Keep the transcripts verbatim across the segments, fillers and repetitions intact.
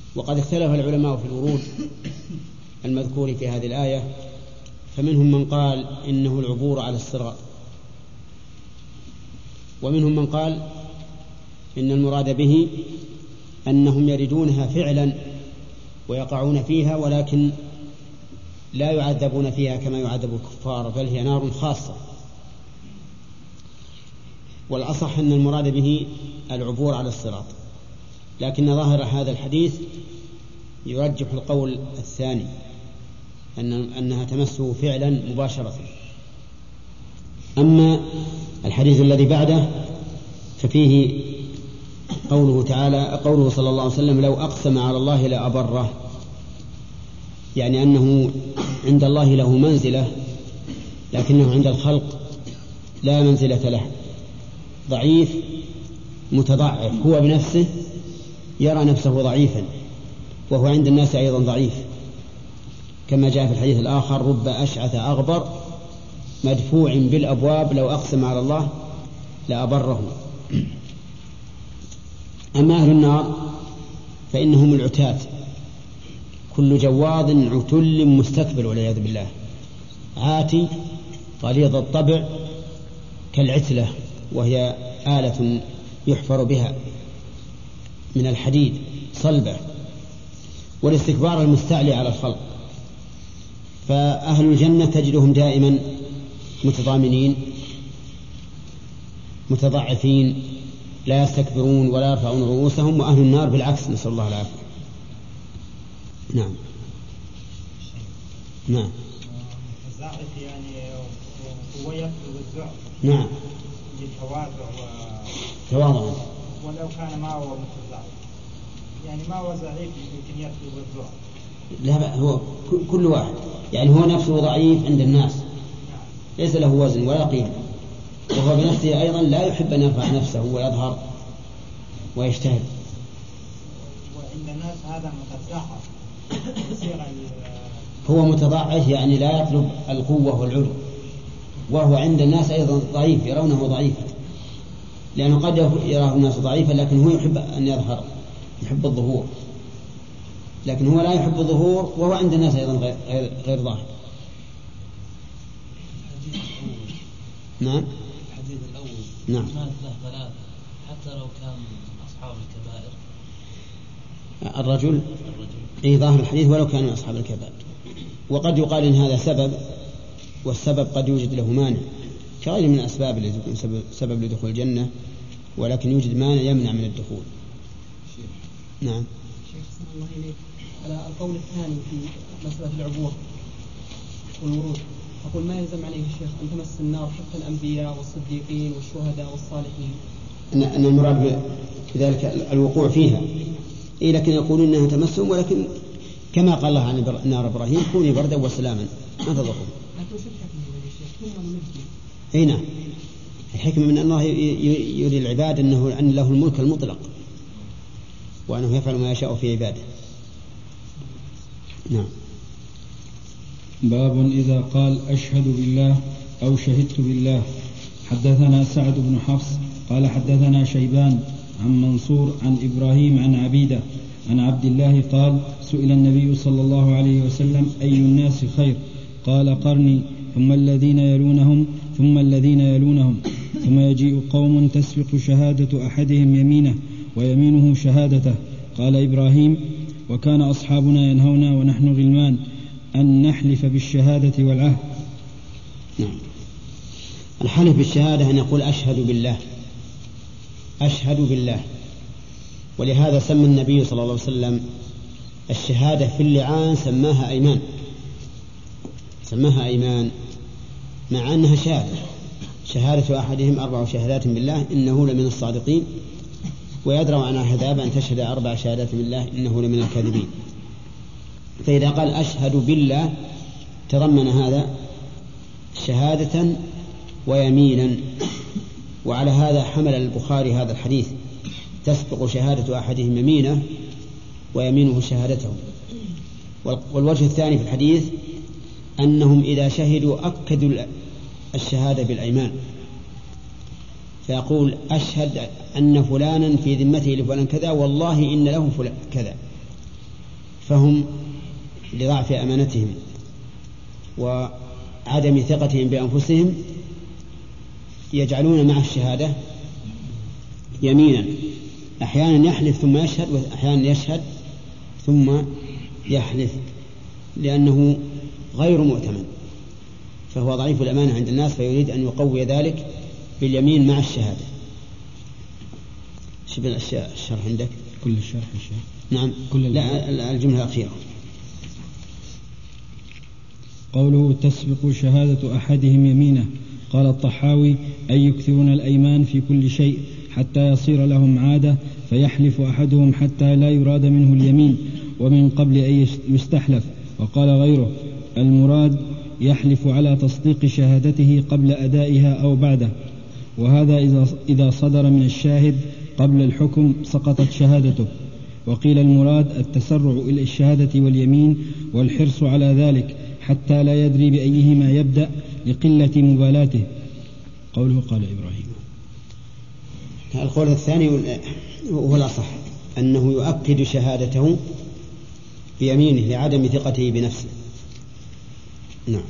وقد اختلف العلماء في الورود المذكور في هذه الآية، فمنهم من قال إنه العبور على الصراط، ومنهم من قال إن المراد به أنهم يردونها فعلا ويقعون فيها، ولكن لا يعذبون فيها كما يعذب الكفار، بل هي نار خاصة. والأصح أن المراد به العبور على الصراط، لكن ظاهر هذا الحديث يرجح القول الثاني، أن أنها تمسه فعلا مباشرة. أما الحديث الذي بعده ففيه قوله تعالى قوله صلى الله عليه وسلم: لو أقسم على الله لأبره، يعني أنه عند الله له منزلة لكنه عند الخلق لا منزلة له، ضعيف متضعف، هو بنفسه يرى نفسه ضعيفا وهو عند الناس أيضا ضعيف، كما جاء في الحديث الآخر: رب أشعث أغبر مدفوع بالأبواب لو أقسم على الله لأبره. أما أهل النار فإنهم العتاة، كل جواظ عتل مستكبر والعياذ بالله، عاتي غليظ الطبع كالعتلة، وهي آلة يحفر بها من الحديد صلبة، والاستكبار المستعلي على الخلق. فأهل الجنة تجدهم دائما متضامنين متضعفين لا يستكبرون ولا يرفعون رؤوسهم، وأهل النار بالعكس، نسأل الله العافية. نعم نعم الزاعف يعني هو يطلب الزعف، نعم للتواضع تواضع، ولو كان ما هو متزعف، يعني ما هو ضعيف يمكن يطلب الزعف. لا بقى، هو كل واحد يعني هو نفسه ضعيف عند الناس، ليس له وزن ولا قيمة، وهو بنفسه أيضا لا يحب أن يرفع نفسه ويظهر ويجتهد. وعند الناس هذا متضعف، هو متضعف يعني لا يطلب القوة والعلو، وهو عند الناس أيضا ضعيف، يرونه ضعيفا، لأنه قد يراه الناس ضعيفا لكن هو يحب أن يظهر، يحب الظهور، لكن هو لا يحب الظهور وهو عند الناس أيضا غير, غير ظاهر. نعم الحديث الأول نعم ما له ثلاث حتى لو كان أصحاب الكبائر. الرجل, الرجل. أي ظاهر الحديث ولو كانوا أصحاب الكبائر. وقد يقال إن هذا سبب، والسبب قد يوجد له مانع كغير من الأسباب التي تكون سبب, سبب لدخول الجنة، ولكن يوجد مانع يمنع من الدخول. نعم. شيخ صلى الله إليك على القول الثاني في مسألة العبور والورود، أقول ما يلزم عليه الشيخ أن تمس النار حتى الأنبياء والصديقين والشهداء والصالحين، أن المراد بذلك الوقوع فيها، إيه، لكن يقولون أنها تمسهم، ولكن كما قال الله عن نار إبراهيم: كوني بردا وسلاما ما تضرهم. لكن شو الحكمة يا شيخ؟ ثم ننجي. أي نعم، الحكمة من الله يري العباد أنه أن له الملك المطلق، وأنه يفعل ما يشاء في عباده. نعم. باب إذا قال أشهد بالله أو شهدت بالله. حدثنا سعد بن حفص قال حدثنا شيبان عن منصور عن إبراهيم عن عبيدة عن عبد الله قال: سئل النبي صلى الله عليه وسلم: أي الناس خير؟ قال: قرني، ثم الذين يلونهم، ثم الذين يلونهم، ثم يجيء قوم تسبق شهادة أحدهم يمينه ويمينه شهادته. قال إبراهيم: وكان أصحابنا ينهونا ونحن غلمان أن نحلف بالشهادة والعهد. نعم. الحلف بالشهادة أن يقول أشهد بالله، أشهد بالله. ولهذا سمى النبي صلى الله عليه وسلم الشهادة في اللعان سماها أيمان، سماها أيمان مع أنها شهادة. شهادة أحدهم أربع شهادات بالله إنه لمن الصادقين، ويدرأ عن العذاب أن تشهد أربع شهادات بالله إنه لمن الكاذبين. فإذا قال أشهد بالله تضمن هذا شهادة ويمينا، وعلى هذا حمل البخاري هذا الحديث: تسبق شهادة أحدهم يمينه ويمينه شهادته. والوجه الثاني في الحديث أنهم إذا شهدوا أكدوا الشهادة بالأيمان، فيقول: أشهد أن فلانا في ذمته لفلان كذا، والله إن له فلان كذا، فهم لضعف أمانتهم وعدم ثقتهم بأنفسهم يجعلون مع الشهادة يمينا، أحيانا يحلف ثم يشهد، وأحيانا يشهد ثم يحلف، لأنه غير مؤتمن، فهو ضعيف الأمانة عند الناس، فيريد أن يقوي ذلك باليمين مع الشهادة. شوف الشرح عندك كل الشرح الشيخ. نعم كل لا الجملة الأخيرة. قوله تسبق شهادة أحدهم يمينه. قال الطحاوي أي يكثرون الأيمان في كل شيء حتى يصير لهم عادة فيحلف أحدهم حتى لا يراد منه اليمين ومن قبل أن يستحلف. وقال غيره المراد يحلف على تصديق شهادته قبل أدائها أو بعده، وهذا إذا صدر من الشاهد قبل الحكم سقطت شهادته. وقيل المراد التسرع إلى الشهادة واليمين والحرص على ذلك حتى لا يدري بأيهما يبدأ لقلة مبالاته. قوله قال إبراهيم. القول الثاني هو الأصح، أنه يؤكد شهادته بيمينه لعدم ثقته بنفسه. نعم.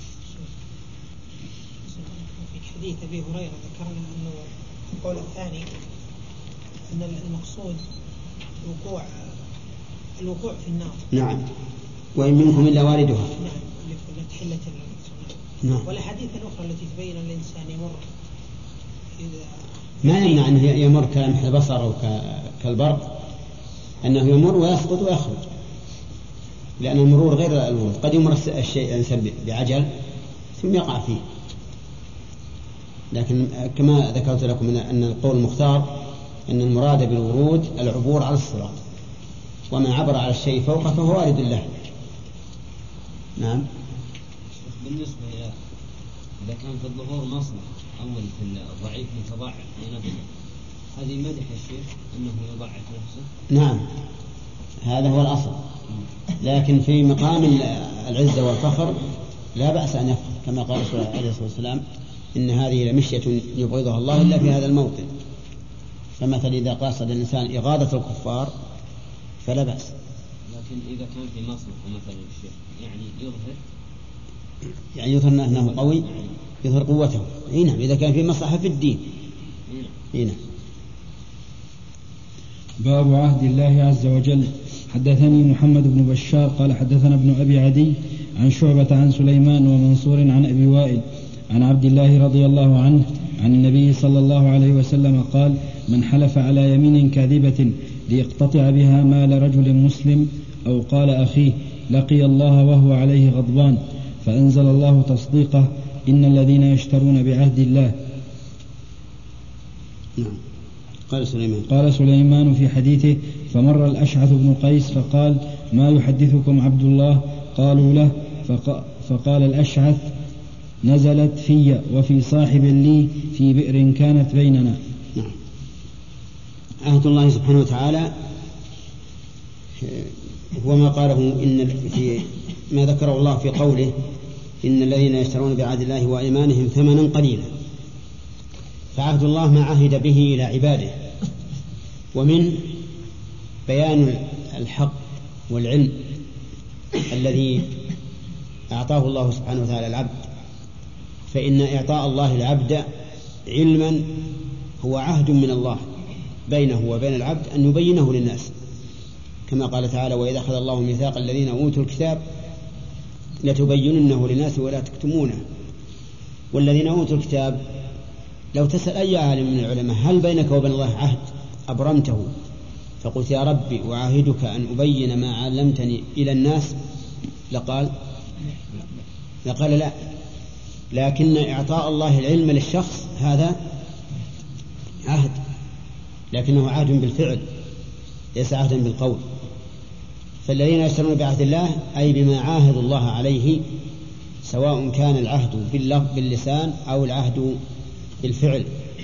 في حديث أبي هريرة ذكرنا أنه القول الثاني أن المقصود الوقوع الوقوع في النار. نعم. وإن منكم إلا واردها. نعم. لتحلة نعم. والحديث الأخرى التي تبين الإنسان يمر ما يمنع أنه يمر كلمح البصر أو كالبرق، أنه يمر ويسقط ويخرج، لأن المرور غير الورود. قد يمر الشيء الإنسان بعجل ثم يقع فيه، لكن كما ذكرت لكم أن القول المختار أن المراد بالورود العبور على الصراط، ومن عبر على الشيء فوقه فهو وارد له. نعم. بالنسبة إلى إذا كان في الظهور مصلحة أول في الضعيف يتضاعف لنفسه، هذه مدح الشيخ أنه يضاعف نفسه. نعم هذا هو الأصل، لكن في مقام العزة والفخر لا بأس أن يفخر، كما قال عليه الصلاة والسلام إن هذه لمشية يبغضها الله إلا في هذا الموطن. فمثل إذا قاصد الإنسان إغاظة الكفار فلا بأس. لكن إذا كان في مصلحة مثلا الشيخ يعني يظهر يعني يظهر أنه قوي، يظهر قوته. هنا إذا كان في مصلحة في الدين. هنا باب عهد الله عز وجل. حدثني محمد بن بشار قال حدثنا ابن أبي عدي عن شعبة عن سليمان ومنصور عن أبي وائل عن عبد الله رضي الله عنه عن النبي صلى الله عليه وسلم قال من حلف على يمين كاذبة ليقتطع بها مال رجل مسلم أو قال أخيه لقي الله وهو عليه غضبان، فأنزل الله تصديقه إن الذين يشترون بعهد الله. نعم. قال سليمان قال سليمان في حديثه فمر الأشعث بن قيس فقال ما يحدثكم عبد الله؟ قالوا له فقال الأشعث نزلت في وفي صاحب لي في بئر كانت بيننا. نعم. عهد الله سبحانه وتعالى هو ما قاله إن في ما ذكره الله في قوله إن الذين يشترون بعهد الله وأيمانهم ثمنا قليلا. فعهد الله ما عهد به إلى عباده، ومن بيان الحق والعلم الذي أعطاه الله سبحانه وتعالى العبد، فإن إعطاء الله العبد علما هو عهد من الله بينه وبين العبد أن يبينه للناس، كما قال تعالى وإذا أخذ الله ميثاق الذين أوتوا الكتاب لتبيننه للناس ولا تكتمونه. والذين أوتوا الكتاب لو تسأل أي عالم من العلماء هل بينك وبين الله عهد أبرمته فقلت يا ربي أعاهدك أن أبين ما علمتني إلى الناس لقال لقال لا. لكن إعطاء الله العلم للشخص هذا عهد، لكنه عهد بالفعل ليس عهدا بالقول. فالذين يشترون بعهد الله أي بما عاهد الله عليه، سواء كان العهد باللسان أو العهد بالفعل.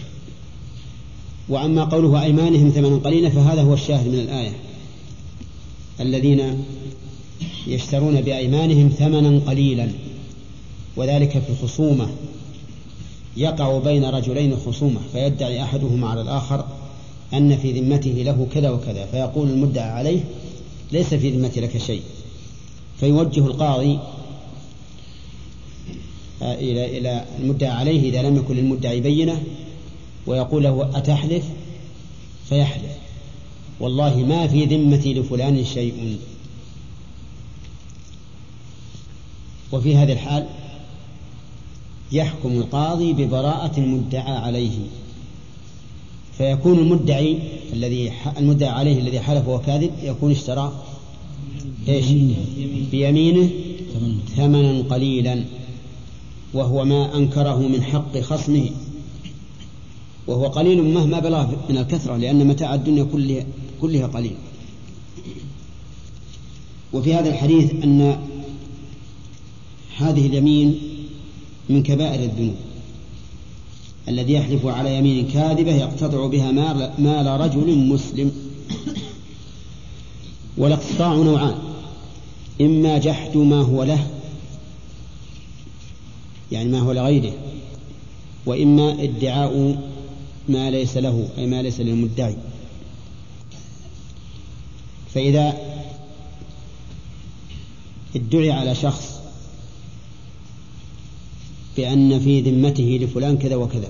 وأما قوله أيمانهم ثمنا قليلا فهذا هو الشاهد من الآية، الذين يشترون بأيمانهم ثمنا قليلا، وذلك في الخصومة يقع بين رجلين خصومة فيدعي أحدهما على الآخر أن في ذمته له كذا وكذا، فيقول المدعى عليه ليس في ذمتي لك شيء، فيوجه القاضي إلى إلى المدعى عليه إذا لم يكن للمدعي بينة، ويقول له أتحلف؟ فيحلف والله ما في ذمتي لفلان شيء. وفي هذه الحال يحكم القاضي ببراءة المدعى عليه، فيكون المدعي الذي المدعى عليه الذي حلف وهو كاذب يكون اشترى ايش؟ بيمينه ثمنا قليلا، وهو ما أنكره من حق خصمه، وهو قليل مهما بلغ من الكثرة، لأن متاع الدنيا كلها, كلها قليل. وفي هذا الحديث أن هذه اليمين من كبائر الذنوب، الذي يحلف على يمين كاذبة يقتطع بها مال رجل مسلم. والاقتطاع نوعان: إما جحد ما هو له يعني ما هو لغيره، وإما ادعاء ما ليس له أي ما ليس للمدعي. فإذا ادعي على شخص بأن في ذمته لفلان كذا وكذا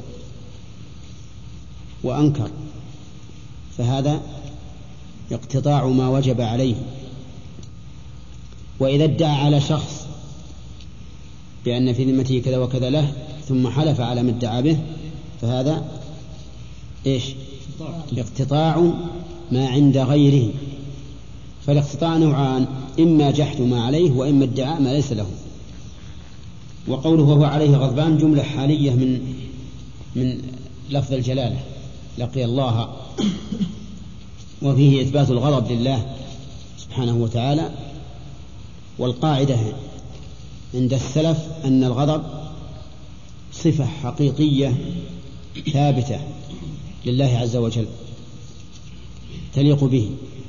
وأنكر، فهذا اقتطاع ما وجب عليه. وإذا ادعى على شخص بأن في ذمته كذا وكذا له ثم حلف على ما ادعى به، فهذا إيش؟ اقتطاع ما عند غيره. فالاقتطاع نوعان: إما جحد ما عليه، وإما ادعاء ما ليس له. وقوله وهو عليه غضبان جملة حالية من من لفظ الجلالة لقي الله، وفيه إثبات الغضب لله سبحانه وتعالى. والقاعدة عند السلف أن الغضب صفة حقيقية ثابتة لله عز وجل تليق به،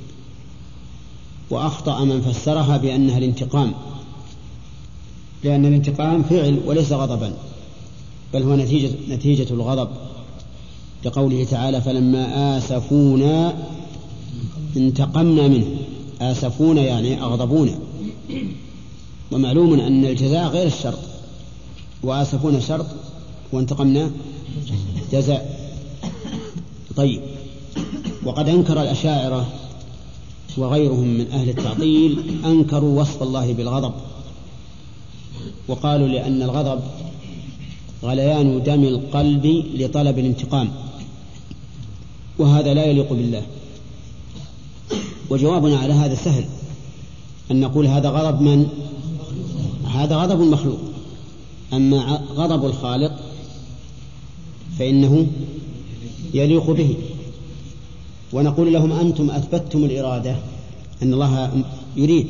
وأخطأ من فسرها بأنها الانتقام، لأن الانتقام فعل وليس غضبا، بل هو نتيجة, نتيجة الغضب، لقوله تعالى فلما آسفونا انتقمنا منه. آسفونا يعني أغضبونا، ومعلوم أن الجزاء غير الشرط، وآسفونا شرط وانتقمنا جزاء. طيب، وقد أنكر الأشاعرة وغيرهم من أهل التعطيل أنكروا وصف الله بالغضب، وقالوا لأن الغضب غليان دم القلب لطلب الانتقام، وهذا لا يليق بالله. وجوابنا على هذا سهل، أن نقول هذا غضب من؟ هذا غضب المخلوق. أما غضب الخالق فإنه يليق به. ونقول لهم أنتم أثبتتم الإرادة أن الله يريد،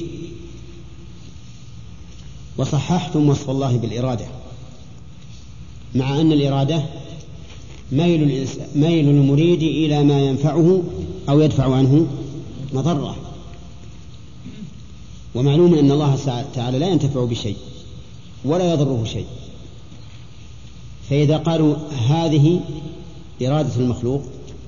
وصححتم وصف الله بالإرادة، مع أن الإرادة ميل, ميل المريد إلى ما ينفعه أو يدفع عنه مضرة، ومعلوم أن الله تعالى لا ينتفع بشيء ولا يضره شيء. فإذا قالوا هذه إرادة المخلوق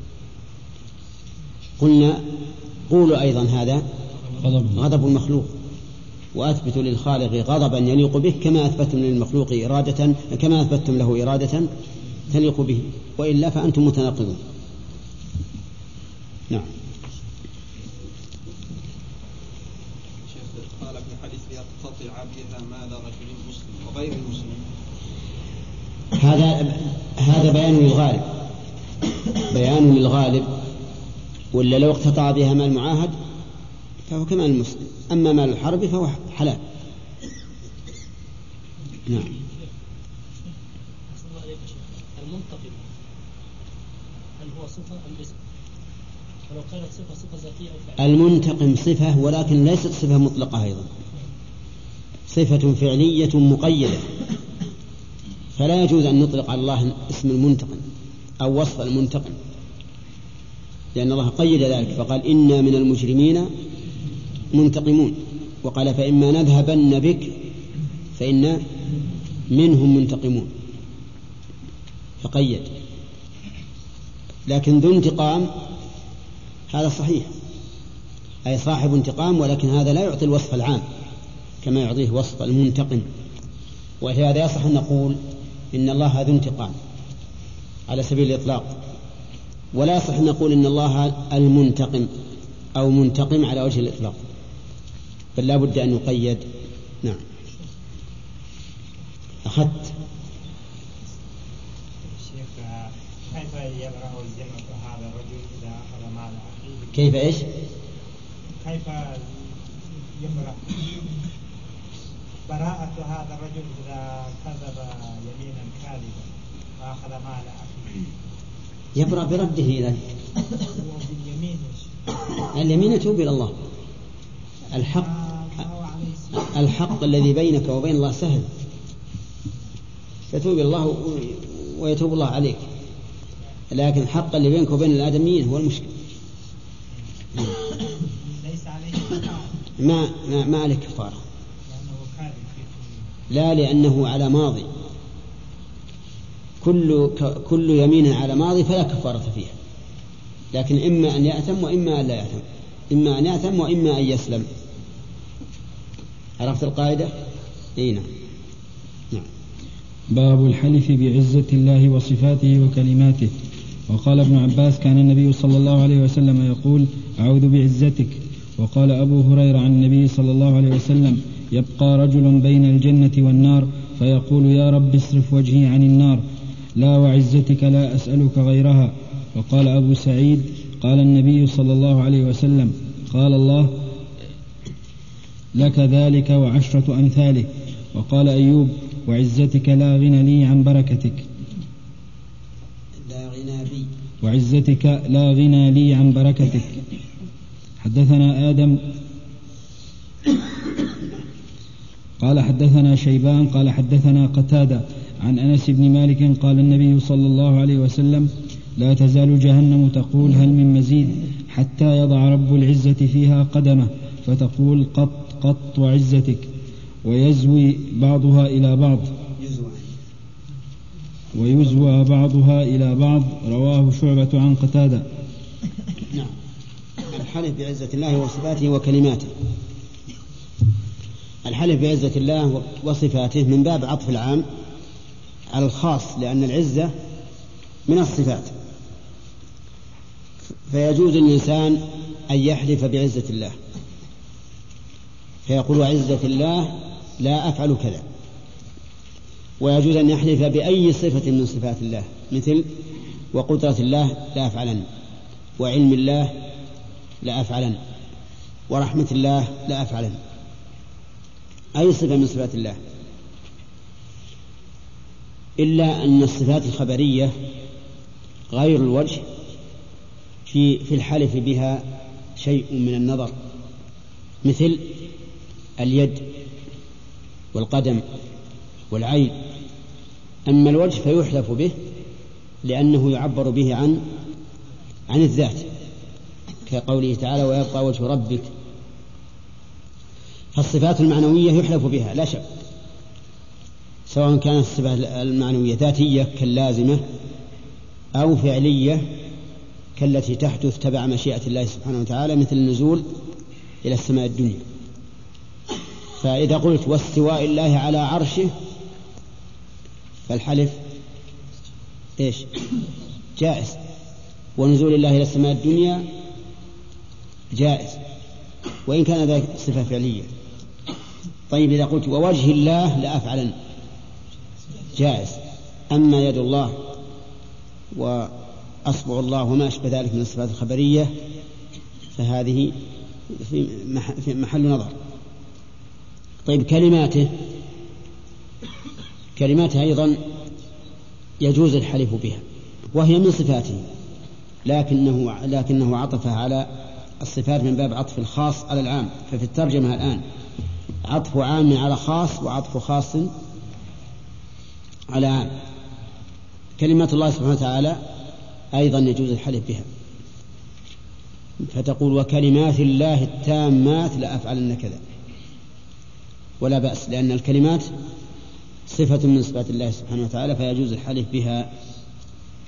قلنا قولوا أيضا هذا غضب المخلوق، وأثبتوا للخالق غضبا يليق به كما أثبتم للمخلوق إرادة، كما أثبتم له إرادة تليق به، وإلا فأنتم متناقضون. نعم. قال في الحديث يقتطع بها مال رجل مسلم وغير المسلم. هذا هذا بيان للغالب، بيان للغالب، ولا لو اقتطع بها مال معاهد فهو كمال المسلم، أما مال الحرب فهو حلال. نعم. المنتقم هل هو صفة أم اسم؟ ولو كانت صفة صفة ذاتية أو فعلية؟ المنتقم صفة، ولكن ليست صفة مطلقة أيضا، صفة فعلية مقيدة، فلا يجوز أن نطلق على الله اسم المنتقم أو وصف المنتقم، لأن الله قيد ذلك فقال إنا من المجرمين منتقمون، وقال فإما نذهبن بك فإنا منهم منتقمون، فقيد. لكن ذو انتقام هذا صحيح، أي صاحب انتقام، ولكن هذا لا يعطي الوصف العام كما يعطيه وصف المنتقم. ولهذا يصح أن نقول إن الله ذو انتقام على سبيل الإطلاق، ولا يصح أن نقول إن الله المنتقم أو منتقم على وجه الإطلاق، بل لا بد أن يقيد. نعم. أخذت شيخ كيف يبرأ الذمة هذا الرجل إذا أخذ مال أخيه؟ كيف إيش؟ كيف يبرأ براءة هذا الرجل إذا كذب يمينا كاذبا وأخذ مال أخيه؟ يبرأ برده إليه. وباليمين اليمين يتوب إلى الله. الحق الحق الذي بينك وبين الله سهل، فتوب إلى الله ويتوب الله عليك، لكن الحق اللي بينك وبين الآدميين هو المشكلة. ليس عليه ما ما ما عليه كفارة، لا، لأنه على ماضي، كل كل يمين على ماضي فلا كفارة فيها، لكن إما أن يأثم وإما أن لا يأثم، إما أن يأثم وإما أن يسلم. عرفت القاعدة؟ إيه نعم. نعم. باب الحلف بعزة الله وصفاته وكلماته. وقال ابن عباس: كان النبي صلى الله عليه وسلم يقول: أعوذ بعزتك. وقال أبو هريرة عن النبي صلى الله عليه وسلم: يبقى رجل بين الجنة والنار فيقول: يا رب اصرف وجهي عن النار، لا وعزتك لا أسألك غيرها. وقال أبو سعيد: قال النبي صلى الله عليه وسلم: قال الله: لك ذلك وعشرة أمثاله. وقال أيوب: وعزتك لا غنى لي عن بركتك. لا غنى بي. وعزتك لا غنى لي عن بركتك. حدثنا آدم قال حدثنا شيبان قال حدثنا قتادة عن أنس بن مالك قال النبي صلى الله عليه وسلم: لا تزال جهنم تقول هل من مزيد، حتى يضع رب العزة فيها قدمه فتقول: قط قط وعزتك، ويزوي بعضها إلى بعض ويزوى بعضها إلى بعض. رواه شعبة عن قتادة. نعم. الحلف بعزة الله وصفاته وكلماته. الحلف بعزة الله وصفاته من باب عطف العام على الخاص، لأن العزة من الصفات، فيجوز للإنسان أن يحلف بعزة الله فيقول: عزة الله لا أفعل كذا. ويجوز أن يحلف بأي صفة من صفات الله، مثل: وقدرة الله لا أفعلن، وعلم الله لا أفعلن، ورحمة الله لا أفعلن، أي صفة من صفات الله، إلا أن الصفات الخبرية غير الوجه في في الحلف بها شيء من النظر، مثل اليد والقدم والعين. أما الوجه فيحلف به لأنه يعبر به عن عن الذات، كقوله تعالى: ويبقى وجه ربك. فالصفات المعنوية يحلف بها لا شك، سواء كانت الصفات المعنوية ذاتية كاللازمة أو فعلية كالتي تحدث تبع مشيئة الله سبحانه وتعالى، مثل النزول إلى السماء الدنيا. فإذا قلت: واستواء الله على عرشه، فالحلف إيش؟ جائز. ونزول الله إلى السماء الدنيا جائز، وإن كان ذلك صفة فعلية. طيب إذا قلت: ووجه الله لا أفعلن، جائز. أما يد الله وأصبع الله وما أشبه ذلك من الصفات الخبرية فهذه في محل نظر. طيب كلماته كلماته أيضا يجوز الحلف بها، وهي من صفاته، لكنه لكنه عطفها على الصفات من باب عطف الخاص على العام. ففي الترجمة الآن عطف عام على خاص وعطف خاص على عام. كلمات الله سبحانه وتعالى أيضا يجوز الحلف بها، فتقول: وكلمات الله التامات لأفعلن كذا، ولا بأس، لأن الكلمات صفة من صفات الله سبحانه وتعالى فيجوز الحلف بها.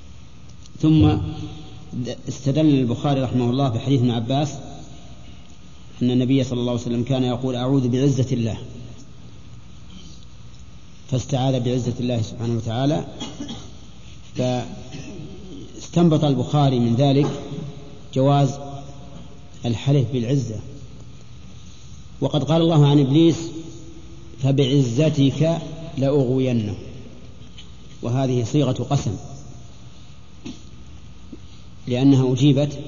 ثم استدل البخاري رحمه الله بحديث ابن عباس أن النبي صلى الله عليه وسلم كان يقول أعوذ بعزة الله، فاستعاذ بعزة الله سبحانه وتعالى، فاستنبط البخاري من ذلك جواز الحلف بالعزة. وقد قال الله عن إبليس فبعزتك لأغوينه، وهذه صيغة قسم لأنها أجيبت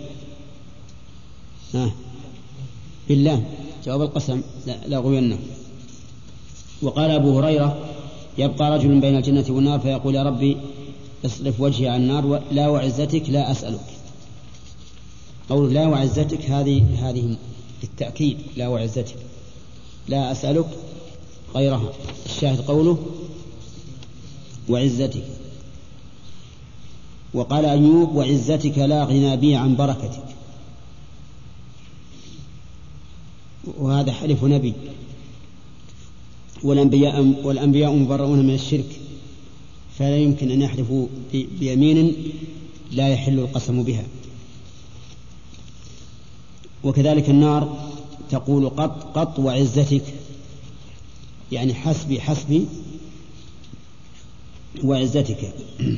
بالله جواب القسم لأغوينه. وقال أبو هريرة يبقى رجل بين الجنة والنار فيقول يا ربي اصرف وجهي عن النار لا وعزتك لا أسألك. قول لا وعزتك هذه هذه بالتأكيد لا وعزتك لا أسألك غيرها. الشاهد قوله وعزتك. وقال أيوب وعزتك لا غنى بي عن بركتك، وهذا حلف نبي، والأنبياء, والأنبياء مبرؤون من الشرك، فلا يمكن أن يحلفوا بيمين لا يحل القسم بها. وكذلك النار تقول قط قط وعزتك، يعني حسبي حسبي وعزتك.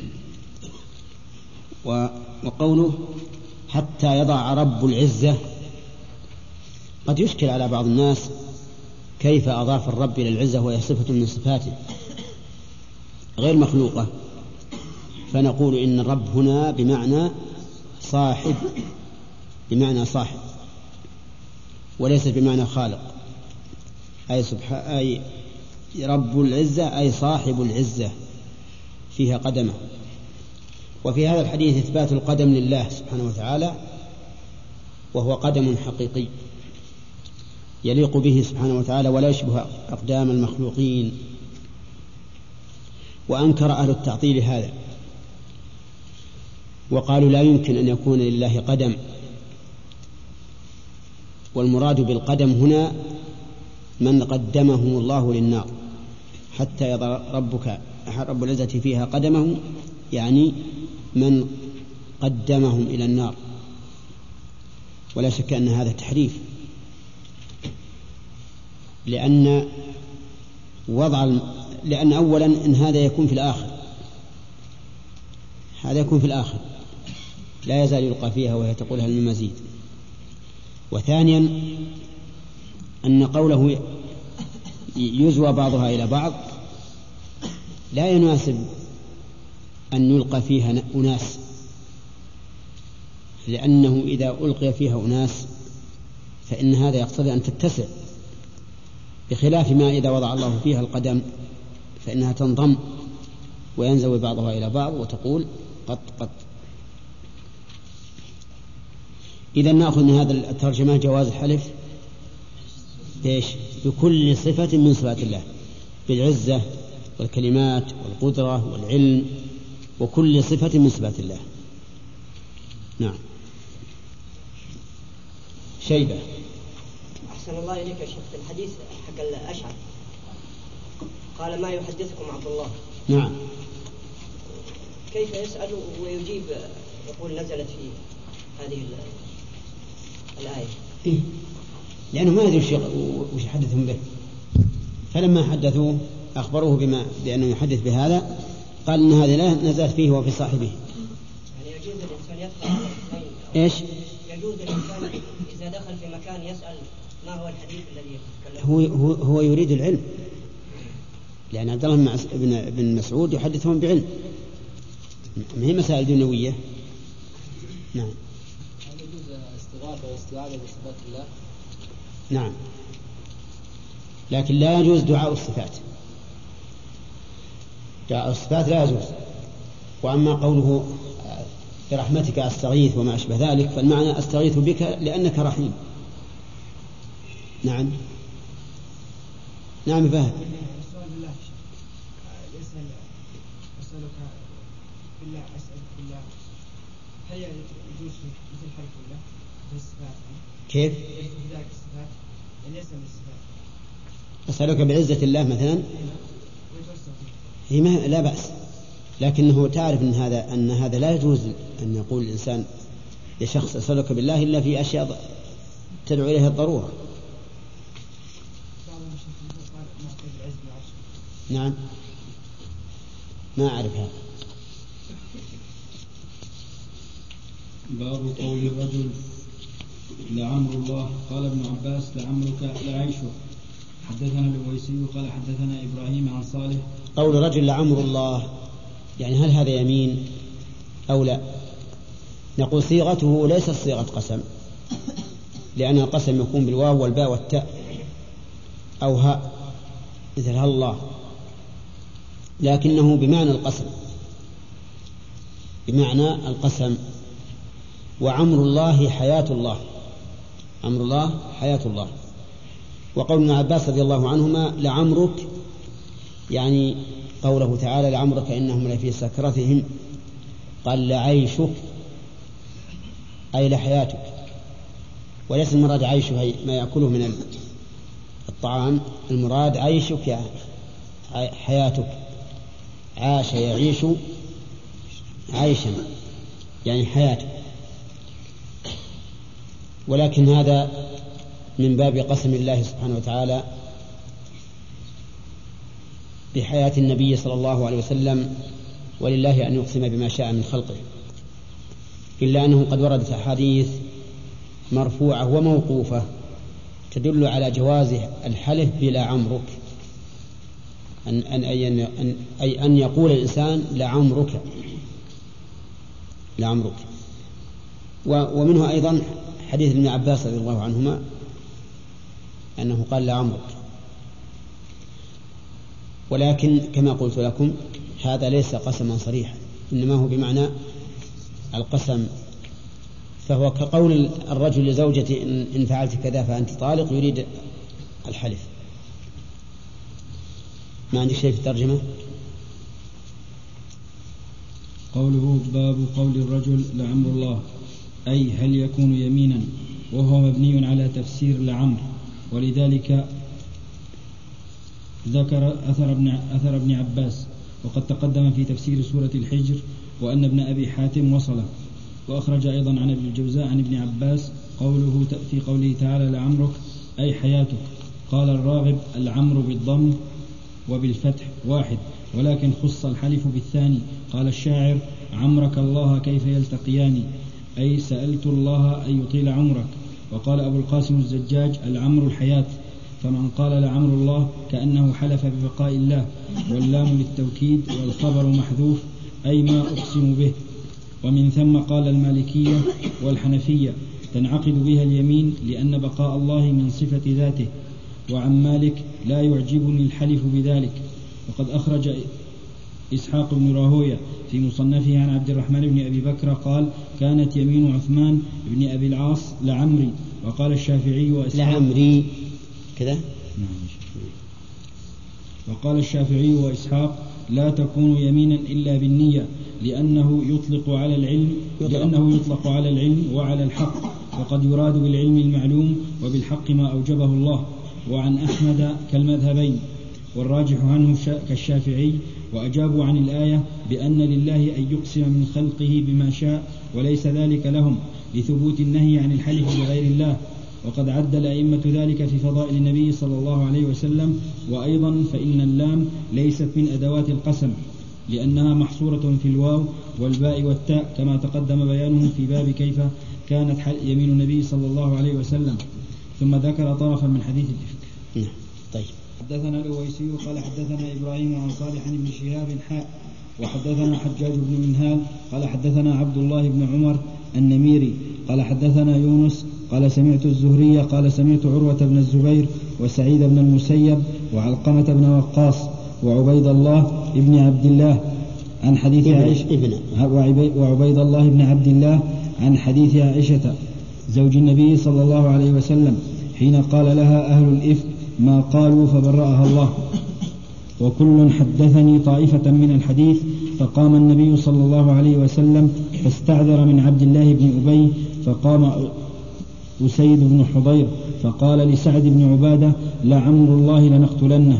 وقوله حتى يضع رب العزة قد يشكل على بعض الناس كيف أضاف الرب إلى العزة وهي صفة من صفاته غير مخلوقة، فنقول إن الرب هنا بمعنى صاحب، بمعنى صاحب وليس بمعنى خالق. أي, سبحانه أي رب العزة أي صاحب العزة فيها قدمه. وفي هذا الحديث إثبات القدم لله سبحانه وتعالى، وهو قدم حقيقي يليق به سبحانه وتعالى ولا يشبه أقدام المخلوقين. وأنكر أهل التعطيل هذا وقالوا لا يمكن أن يكون لله قدم، والمراد بالقدم هنا من قدمه الله للنار حتى يضع ربك رب العزة فيها قدمه، يعني من قدمهم إلى النار. ولا شك أن هذا تحريف، لأن وضع لأن أولا إن هذا يكون في الآخر، هذا يكون في الآخر لا يزال يلقى فيها وهي تقول هل من مزيد. وثانيا أن قوله يزوى بعضها إلى بعض لا يناسب أن يلقى فيها أناس، لأنه إذا ألقي فيها أناس فإن هذا يقتضي أن تتسع، بخلاف ما إذا وضع الله فيها القدم فإنها تنضم وينزوي بعضها إلى بعض وتقول قط قط. إذا نأخذ من هذا الترجمة جواز الحلف إيش؟ بكل صفة من صفات الله، بالعزة والكلمات والقدرة والعلم وكل صفة من صفات الله. نعم. شيبة. أحسن الله إليك يا شيخ. في الحديث حق الأشعر قال ما يحدثكم عبد الله. نعم. كيف يسأل ويجيب يقول نزلت في هذه الآية؟ إيه؟ لأنه ما يدري وش يحدثهم به، فلما حدثوه أخبروه بما بأنه يحدث بهذا قال إن هذا لا نزلت فيه وفي صاحبه. يعني يجوز الإنسان يدخل إيش؟ يجوز الإنسان إذا دخل في مكان يسأل ما هو الحديث الذي هو هو هو يريد العلم، لأن عبد الله بن بن مسعود يحدثهم بعلم، ما هي مسائل دنيوية. نعم. هل يجوز استغاثة واستعاذة بصفات الله؟ نعم، لكن لا يجوز دعاء الصفات. دعاء الصفات لا يجوز. وأما قوله برحمتك أستغيث وما أشبه ذلك فالمعنى أستغيث بك لأنك رحيم. نعم. نعم فهد. السؤال بالله يسأل أسألك بالله أسألك بالله هل يجوز مثل حرف الله في الصفات؟ كيف؟ في ذلك الصفات يعني يسأل الصفات. أسألك بعزة الله مثلا هي ما لا بأس، لكنه تعرف أن هذا أن هذا لا يجوز أن يقول الإنسان لشخص أسألك بالله إلا في أشياء تدعو إليها الضرورة. نعم ما أعرف هذا. باب قول الرجل لعمر الله قال ابن عباس لعمرك لعيشه. حدثنا الأويسي قال حدثنا إبراهيم عن صالح. قول الرجل لعمر الله يعني هل هذا يمين أو لا؟ نقول صيغته ليست صيغة قسم، لأن القسم يكون بالواو والباء والتاء أو هاء مثل الله، لكنه بمعنى القسم، بمعنى القسم. وعمر الله حياة الله، عمر الله حياة الله. وقول ابن عباس رضي الله عنهما لعمرك يعني قوله تعالى لعمرك إنهم لفي سكرتهم، قال لعيشك أي لحياتك، وليس المراد عيش ما يأكله من الطعام، المراد عيشك يعني حياتك. عاش يعيش عيشا يعني حياتك. ولكن هذا من باب قسم الله سبحانه وتعالى بحياة النبي صلى الله عليه وسلم، ولله أن يقسم بما شاء من خلقه، إلا أنه قد وردت أحاديث مرفوعة وموقوفة تدل على جواز الحلف بلا عمرك، أن, أن, أن, أي أن يقول الإنسان لعمرك لعمرك. ومنه أيضا حديث ابن عباس رضي الله عنهما أنه قال لعمرك. ولكن كما قلت لكم هذا ليس قسما صريحا، إنما هو بمعنى القسم، فهو كقول الرجل لزوجته إن فعلت كذا فأنت طالق، يريد الحلف. ما عندك شيء في الترجمة؟ قوله باب قول الرجل لعمر الله أي هل يكون يمينا، وهو مبني على تفسير لعمر، ولذلك ذكر أثر ابن, أثر ابن عباس، وقد تقدم في تفسير سورة الحجر وأن ابن أبي حاتم وصله. وأخرج أيضا عن ابن الجوزاء عن ابن عباس قوله في قوله تعالى لعمرك أي حياتك. قال الراغب العمر بالضم وبالفتح واحد، ولكن خص الحلف بالثاني. قال الشاعر عمرك الله كيف يلتقيان، أي سألت الله أن يطيل عمرك. وقال أبو القاسم الزجاج العمر الحياة، فمن قال لعمر الله كأنه حلف ببقاء الله، واللام للتوكيد والخبر محذوف أي ما أقسم به. ومن ثم قال المالكية والحنفية تنعقد بها اليمين لأن بقاء الله من صفة ذاته. وعن مالك لا يعجبني الحلف بذلك. وقد أخرج إسحاق بن راهوية في مصنفه عن عبد الرحمن بن أبي بكر قال كانت يمين عثمان بن أبي العاص لعمري. وقال الشافعي وإسحاق لعمري كذا. وقال الشافعي وإسحاق لا تكون يمينا إلا بالنية، لأنه يطلق على العلم لأنه يطلق على العلم وعلى الحق، وقد يراد بالعلم المعلوم وبالحق ما أوجبه الله. وعن أحمد كالمذهبين، والراجح عنه كالشافعي. وأجابوا عن الآية بأن لله أن يقسم من خلقه بما شاء وليس ذلك لهم، لثبوت النهي عن الحلف بغير الله. وقد عد الأئمة ذلك في فضائل النبي صلى الله عليه وسلم. وأيضا فإن اللام ليست من أدوات القسم، لأنها محصورة في الواو والباء والتاء، كما تقدم بيانه في باب كيف كانت يمين النبي صلى الله عليه وسلم. ثم ذكر طرفا من حديث الإفك. طيب. حدثنا الأويسي قال حدثنا إبراهيم عن صالح بن شهاب حاء، وحدثنا حجاج بن منهال قال حدثنا عبد الله بن عمر النميري قال حدثنا يونس قال سمعت الزهري قال سمعت عروة بن الزبير وسعيد بن المسيب وعلقمة بن وقاص وعبيد الله بن عبد الله عن حديث عائشة وعبيد الله بن عبد الله عن حديث عائشة زوج النبي صلى الله عليه وسلم حين قال لها أهل الإفك ما قالوا فبرأها الله. وكل حدثني طائفة من الحديث. فقام النبي صلى الله عليه وسلم فاستعذر من عبد الله بن أبي، فقام أسيد بن حضير فقال لسعد بن عبادة لعمر الله لنقتلنه.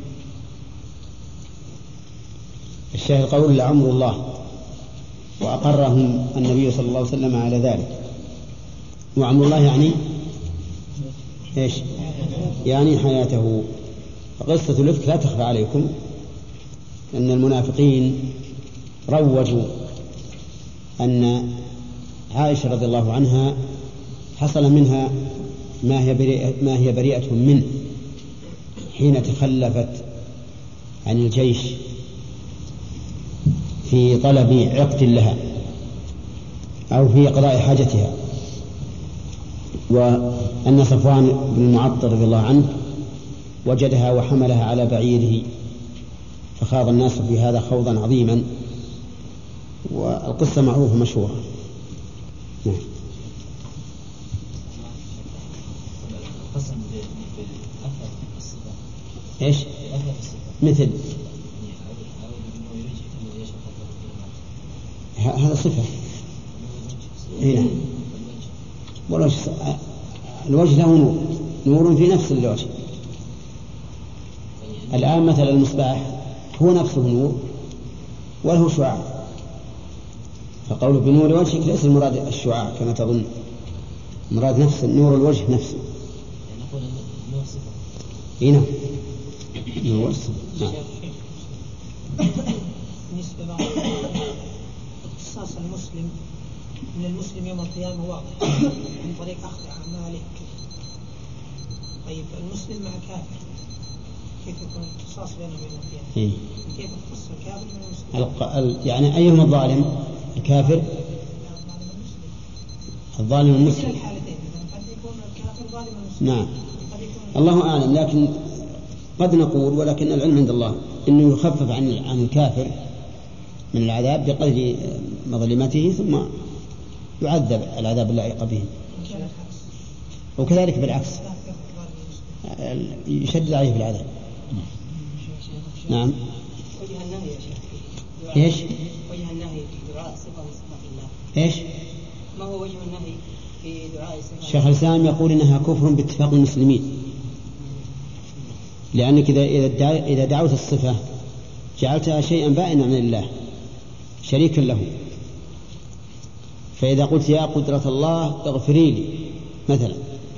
الشاهد قول لعمر الله، وأقرهم النبي صلى الله عليه وسلم على ذلك. وعمر الله يعني إيش؟ يعني حياته. قصة الإفك لا تخفى عليكم، أن المنافقين روجوا أن عائشة رضي الله عنها حصل منها ما هي بريئة, ما هي بريئة منه حين تخلفت عن الجيش في طلب عقد لها أو في قضاء حاجتها، وأن صفوان بن المعطل رضي الله عنه وجدها وحملها على بعيره، فخاض الناس في هذا خوضا عظيما، والقصة معروفة مشهورة. نعم. ايش؟ مثل هذا صفة. هنا والوجه الوجه له نور نور في نفس الوجه. الآن مثل المصباح هو نفسه نور وله شعاع، فقوله بنور وجهك ليس المراد الشعاع كما تظن، مراد نفس نور الوجه نفسه. هنا نور نعم. بالنسبة اختصاص المسلم من المسلم يوم القيامة واضح من طريق أخذ أعماله. طيب المسلم مع كافر كيف يكون الاختصاص بينه وبين القيامة؟ كيف يختص الكافر من المسلم؟ يعني أيهما الظالم؟ الكافر الظالم المسلم. الحالتين قد يكون الكافر ظالم المسلم. نعم الله أعلم، لكن قد نقول ولكن العلم عند الله إنه يخفف عن عن الكافر من العذاب بقدر مظلمته ثم يعذب العذاب اللائق به، وكذلك بالعكس يشدد عليه في العذاب. نعم. وجه النهي يا شيخ ايش؟ وجه النهي في دعاء صفة من صفات الله. ايش؟ ما هو وجه النهي في دعاء صفة؟ شيخ الإسلام يقول إنها كفر باتفاق المسلمين، لأنك إذا إذا دعوت الصفة جعلتها شيئا بائنا عن الله شريكا له. فإذا قلت يا قدرة الله اغفري لي مثلا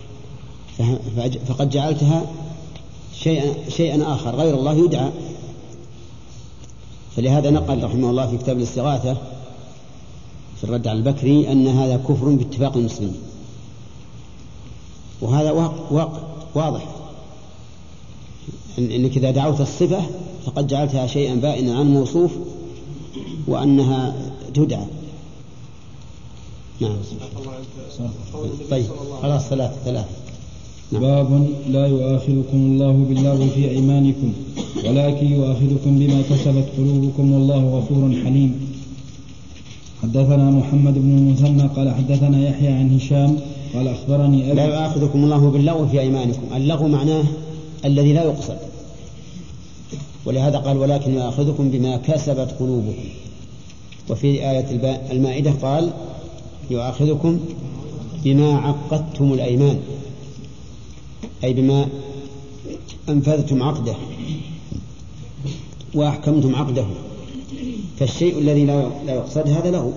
فقد جعلتها شيئا شيئا آخر غير الله يدعى. فلهذا نقل رحمه الله في كتاب الاستغاثة في الرد على البكري أن هذا كفر باتفاق المسلمين، وهذا واقع واضح إنك إذا دعوت الصفة فقد جعلتها شيئا بائنا عن موصوف وأنها تدعى. نعم. طيب خلاص ثلاثة ثلاثة. نعم. باب لا يؤاخذكم الله باللغو في أيمانكم ولكن يؤاخذكم بما كسبت قلوبكم والله غفور حليم. حدثنا محمد بن المثنى قال حدثنا يحيى عن هشام قال أخبرني أبي. لا يؤاخذكم الله باللغو في أيمانكم، اللغو معناه الذي لا يقصد، ولهذا قال ولكن يؤاخذكم بما كسبت قلوبكم. وفي آية المائدة قال يؤاخذكم بما عقدتم الأيمان، أي بما أنفذتم عقده وأحكمتم عقده، فالشيء الذي لا يقصد هذا له.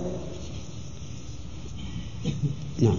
نعم.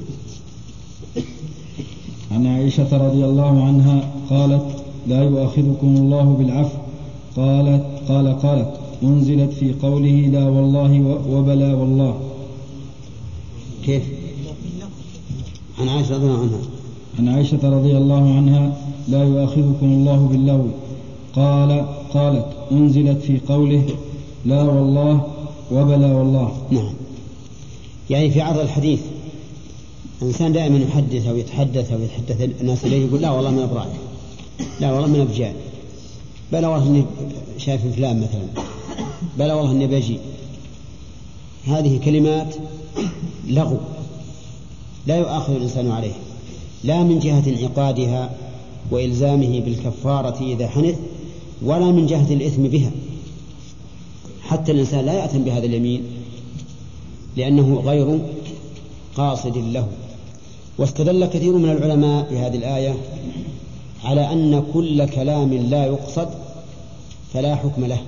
عن عائشة رضي الله عنها قالت لا يؤاخذكم الله بالعفو قالت قال قالت أنزلت في قوله لا والله وبلا والله. كيف؟ عن عائشة رضي الله عنها عن عائشة رضي الله عنها لا يؤاخذكم الله باللغو قال قالت أنزلت في قوله لا والله وبلا والله. نعم. يعني في عرض الحديث الإنسان دائما يحدث أو يتحدث أو يتحدث الناس إليه يقول لا والله من أبراء، لا والله من أبجان، بلا والله إني شايف فلان مثلا، بلا والله إني بجي. هذه كلمات لغو لا يؤاخذ الإنسان عليه، لا من جهة انعقادها وإلزامه بالكفارة إذا حنث، ولا من جهة الإثم بها. حتى الإنسان لا يأثم بهذا اليمين لأنه غير قاصد له. واستدل كثير من العلماء بهذه الآية على أن كل كلام لا يقصد فلا حكم له.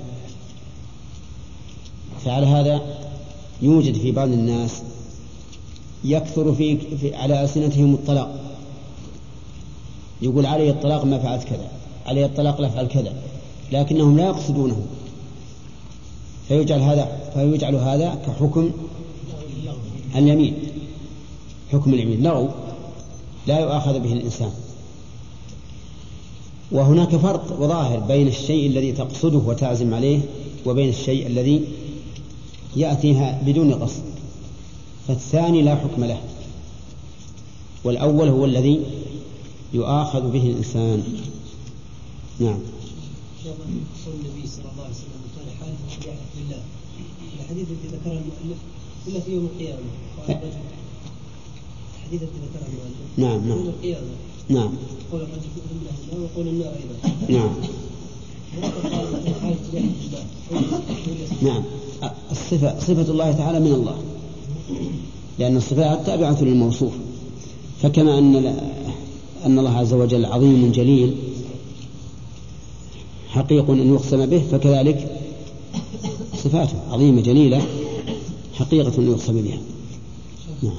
فعلى هذا يوجد في بعض الناس يكثر في, في على ألسنتهم الطلاق، يقول عليه الطلاق ما فعلت كذا، عليه الطلاق لا فعل كذا، لكنهم لا يقصدونه فيجعل هذا فيجعل هذا كحكم اليمين، حكم اليمين لغو لا يؤاخذ به الإنسان. وهناك فرق وظاهر بين الشيء الذي تقصده وتعزم عليه وبين الشيء الذي يأتيها بدون قصد، فالثاني لا حكم له، والأول هو الذي يؤاخذ به الإنسان. نعم. قول النبي صلى الله عليه وسلم كان حالفا فليحلف بالله، الحديث الذي ذكره المؤلف إلا في يوم القيامة، الحديث الذي ذكره المؤلف نعم نعم يوم القيامة. نعم. قول الرجل يؤمن بالله وقول النار أيضا. نعم. نعم. الصفة صفة الله تعالى من الله، لأن الصفات تابعة للموصوف، فكما أن أن الله عز وجل عظيم جليل حقيق أن يقسم به، فكذلك صفاته عظيمة جليلة حقيقة أن يقسم بها. نعم.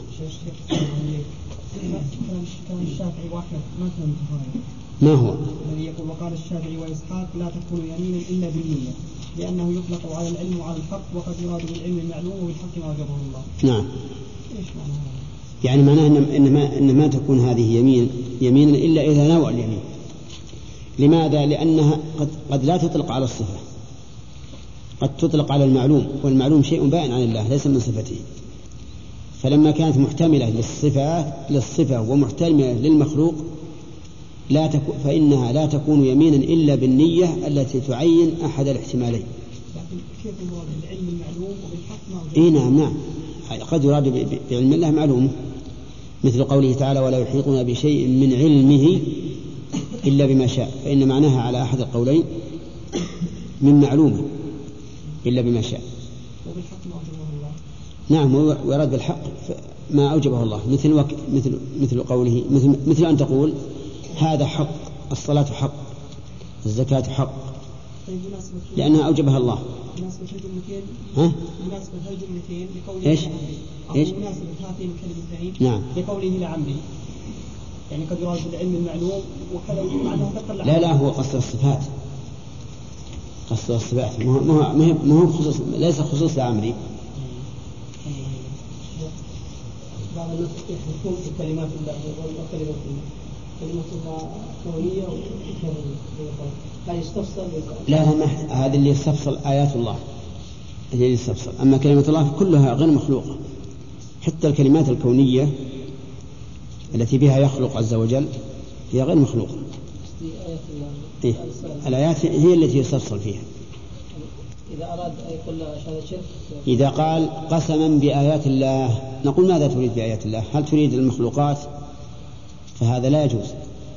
كان الشافعي واحد ما كان متفاهم. ما هو؟ الذي يقول وقال الشافعي وإسحاق لا تكون يمينا إلا بالنية، لأنه يطلق على العلم وعلى الحق، وقد يراد بالعلم المعلوم وبالحق ما وجبه الله. نعم. إيش معنى هذا؟ يعني معناه إن ما إن ما تكون هذه يمين يمينا إلا إذا نوع اليمين. لماذا؟ لأنها قد قد لا تطلق على الصفة، قد تطلق على المعلوم، والمعلوم شيء بائن عن الله ليس من صفته. فلما كانت محتملة للصفات للصفة ومحتملة للمخلوق لا تكون فإنها لا تكون يمينا إلا بالنية التي تعين أحد الاحتمالين. لكن كيف يراد بالعلم المعلوم وبالحق ما وجبه؟ إيه نعم نعم. قد يراد بعلم الله معلومه، مثل قوله تعالى ولا يحيطون بشيء من علمه إلا بما شاء، فإن معناها على أحد القولين من معلومه إلا بما شاء. وبالحق ما وجبه الله. نعم. ويراد بالحق ما أوجبه الله، مثل وك... مثل مثل قوله مثل مثل أن تقول هذا حق، الصلاة حق، الزكاة حق، لأنها أوجبها الله. مناسبة الجملتين. ها؟ مناسبة الجملتين لقوله إيش؟ إيش؟ مناسبة هاتين الكلمتين. نعم. لقوله لعمري، يعني قد يراد بالعلم المعلوم وكذا معناه تقل. لا لا هو قصد الصفات، قصد الصفات ما هو ما هو خصوص، ليس خصوص لعمري. بعض الناس يحذفون في كلمات الله وكلمات كلمة الله كونية وكونية، هل يستفصل؟ لا لا هذا اللي يستفصل آيات الله اللي يستفصل، أما كلمة الله كلها غير مخلوقة، حتى الكلمات الكونية التي بها يخلق عز وجل هي غير مخلوقة. إيه؟ الآيات هي التي يستفصل فيها. إذا أراد يقول هذا شرك، إذا قال قسما بآيات الله نقول ماذا تريد بآيات الله؟ هل تريد المخلوقات؟ فهذا لا يجوز،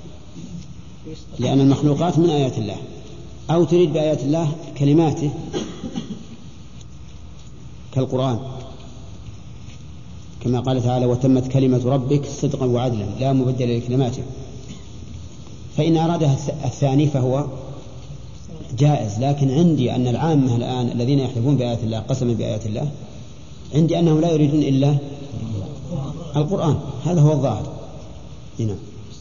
لأن المخلوقات من آيات الله. أو تريد بآيات الله كلماته كالقرآن، كما قال تعالى وتمت كلمة ربك صدقا وعدلا لا مبدل لكلماته. فإن أرادها الثاني فهو جائز، لكن عندي أن العامة الآن الذين يحلفون بآيات الله قسما بآيات الله عندي أنهم لا يريدون إلا القرآن، هذا هو الظاهر هنا.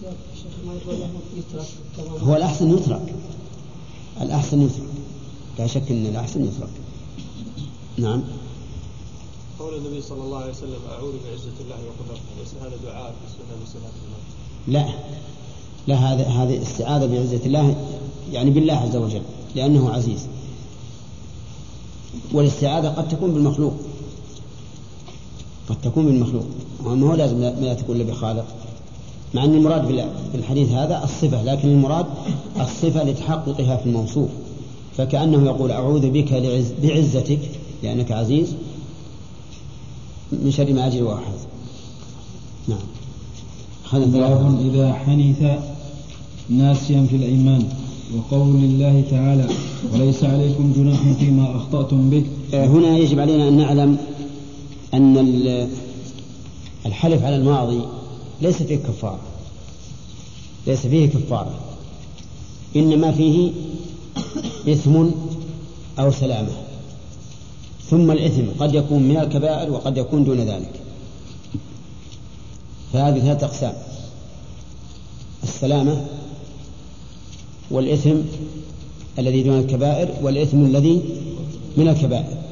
هو الأحسن يترك، الأحسن يترك، لا شك أن الأحسن يترك. نعم. قول النبي صلى الله عليه وسلم أعوذ بعزة الله وقدرته، ليس هذا دعاء في سنة من صفات الله؟ لا لا هذا هذه استعاذة بعزة الله يعني بالله عز وجل لأنه عزيز، والاستعاذة قد تكون بالمخلوق، قد تكون بالمخلوق، وما هو لازم لا تكون إلا بخالق، مع أن المراد بالحديث هذا الصفة، لكن المراد الصفة لتحققها في الموصوف، فكأنه يقول أعوذ بك لعز بعزتك لأنك عزيز من شر ما أجر واحد. نعم. باب إذا حنث ناسيا في الأيمان، وقول الله تعالى وليس عليكم جناح فيما أخطأتم به. هنا يجب علينا أن نعلم أن الحلف على الماضي ليس فيه كفارة، ليس فيه كفارة، إنما فيه إثم أو سلامة. ثم الإثم قد يكون من الكبائر وقد يكون دون ذلك، فهذه ثلاثة أقسام: السلامة والإثم الذي دون الكبائر والإثم الذي من الكبائر.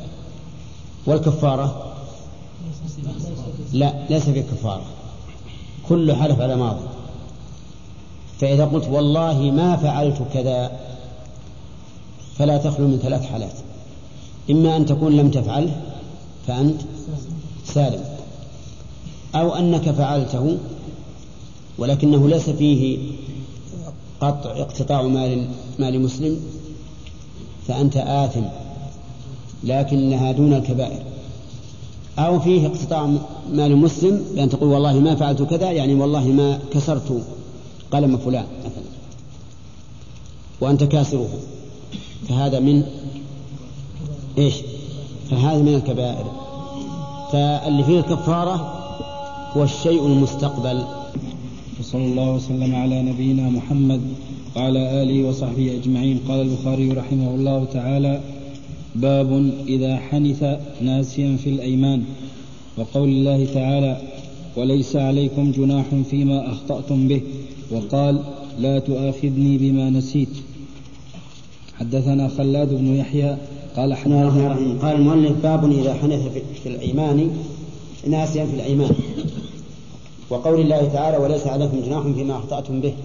والكفارة لا، ليس في كفارة، كل حلف على ماضي. فإذا قلت والله ما فعلت كذا فلا تخلو من ثلاث حالات: إما أن تكون لم تفعله فأنت سالم، أو أنك فعلته ولكنه ليس فيه قطع اقتطاع مال مال مسلم فأنت آثم لكنها دون الكبائر، أو فيه اقتطاع مال مسلم بأن تقول والله ما فعلت كذا، يعني والله ما كسرت قلم فلان مثلا وأنت كاسره، فهذا من إيش؟ فهذا من الكبائر. فاللي فيه الكفارة هو الشيء المستقبل. وصلى الله وسلم على نبينا محمد وعلى آله وصحبه أجمعين. قال البخاري رحمه الله تعالى: باب إذا حنث ناسيا في الأيمان، وقول الله تعالى: وليس عليكم جناح فيما أخطأتم به، وقال: لا تؤاخذني بما نسيت. حدثنا خلاد بن يحيى قال حدثنا قال المؤلف: باب إذا حنث في الأيمان ناسيا في الأيمان، وقول الله تعالى: وليس عليكم جناح فيما أخطأتم به.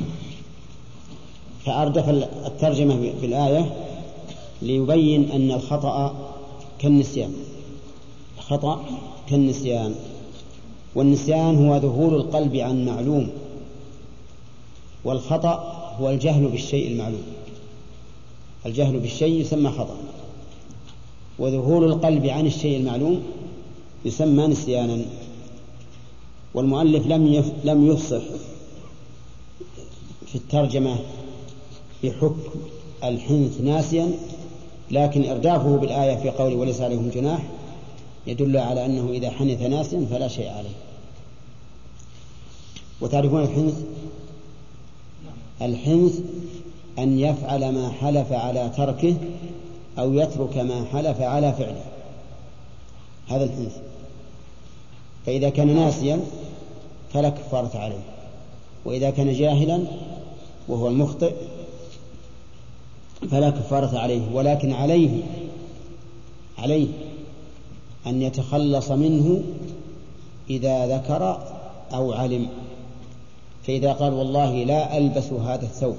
فأردف الترجمة بالآية ليبين أن الخطأ كالنسيان، الخطأ كالنسيان، والنسيان هو ذهول القلب عن معلوم، والخطأ هو الجهل بالشيء المعلوم. الجهل بالشيء يسمى خطأ، وذهول القلب عن الشيء المعلوم يسمى نسيانا. والمؤلف لم لم يفصح في الترجمة بحكم الحنث ناسيا، لكن إردافه بالآية في قوله وليس عليهم جناح يدل على أنه إذا حنث ناسيا فلا شيء عليه. وتعرفون الحنث؟ الحنث أن يفعل ما حلف على تركه أو يترك ما حلف على فعله، هذا الحنث. فإذا كان ناسيا فلا كفارة عليه، وإذا كان جاهلا وهو المخطئ فلا كفارة عليه، ولكن عليه عليه أن يتخلص منه إذا ذكر أو علم. فإذا قال والله لا ألبس هذا الثوب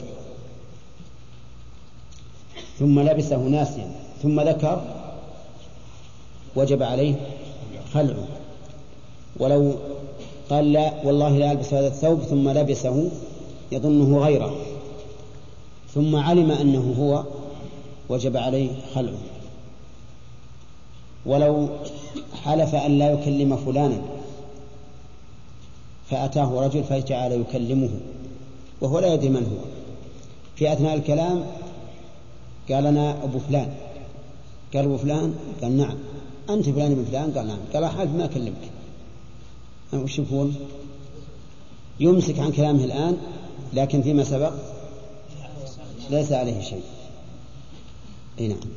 ثم لبسه ناسيا ثم ذكر وجب عليه خلعه. ولو قال لا والله لا ألبس هذا الثوب ثم لبسه يظنه غيره ثم علم أنه هو وجب عليه خلعه. ولو حلف أن لا يكلم فلانا فأتاه رجل فجعل يكلمه وهو لا يدري من هو، في أثناء الكلام قال أنا أبو فلان، قال أبو فلان، قال نعم. أنت فلان ابن فلان؟ قال نعم. قال حالف ما أكلمك. وش يكون؟ يمسك عن كلامه الآن، لكن فيما سبق ليس عليه شيء. اي نعم.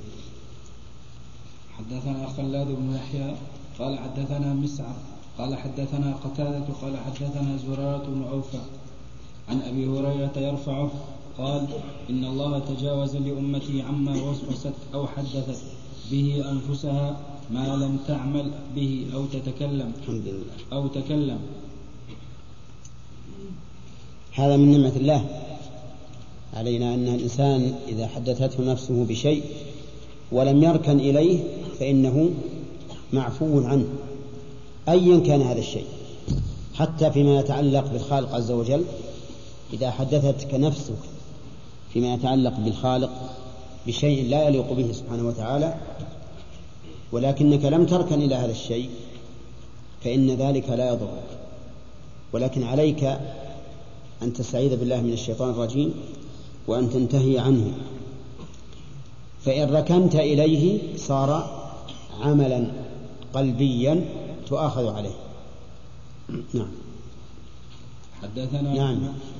حدثنا خلاد بن يحيى قال حدثنا مسعر قال حدثنا قتادة قال حدثنا زرارة بن أوفى عن أبي هريرة يرفعه قال: إن الله تجاوز لأمتي عما وسوست أو حدثت به أنفسها ما لم تعمل به أو تتكلم أو تكلم. هذا من نعمة الله علينا أن الإنسان إذا حدثته نفسه بشيء ولم يركن إليه فإنه معفو عنه أيا كان هذا الشيء، حتى فيما يتعلق بالخالق عز وجل. إذا حدثتك نفسك فيما يتعلق بالخالق بشيء لا يليق به سبحانه وتعالى ولكنك لم تركن إلى هذا الشيء فإن ذلك لا يضرك، ولكن عليك أن تستعيذ بالله من الشيطان الرجيم وأن تنتهي عنه. فإن ركنت إليه صار عملا قلبيا تؤاخذ عليه. نعم. حدثنا نعم.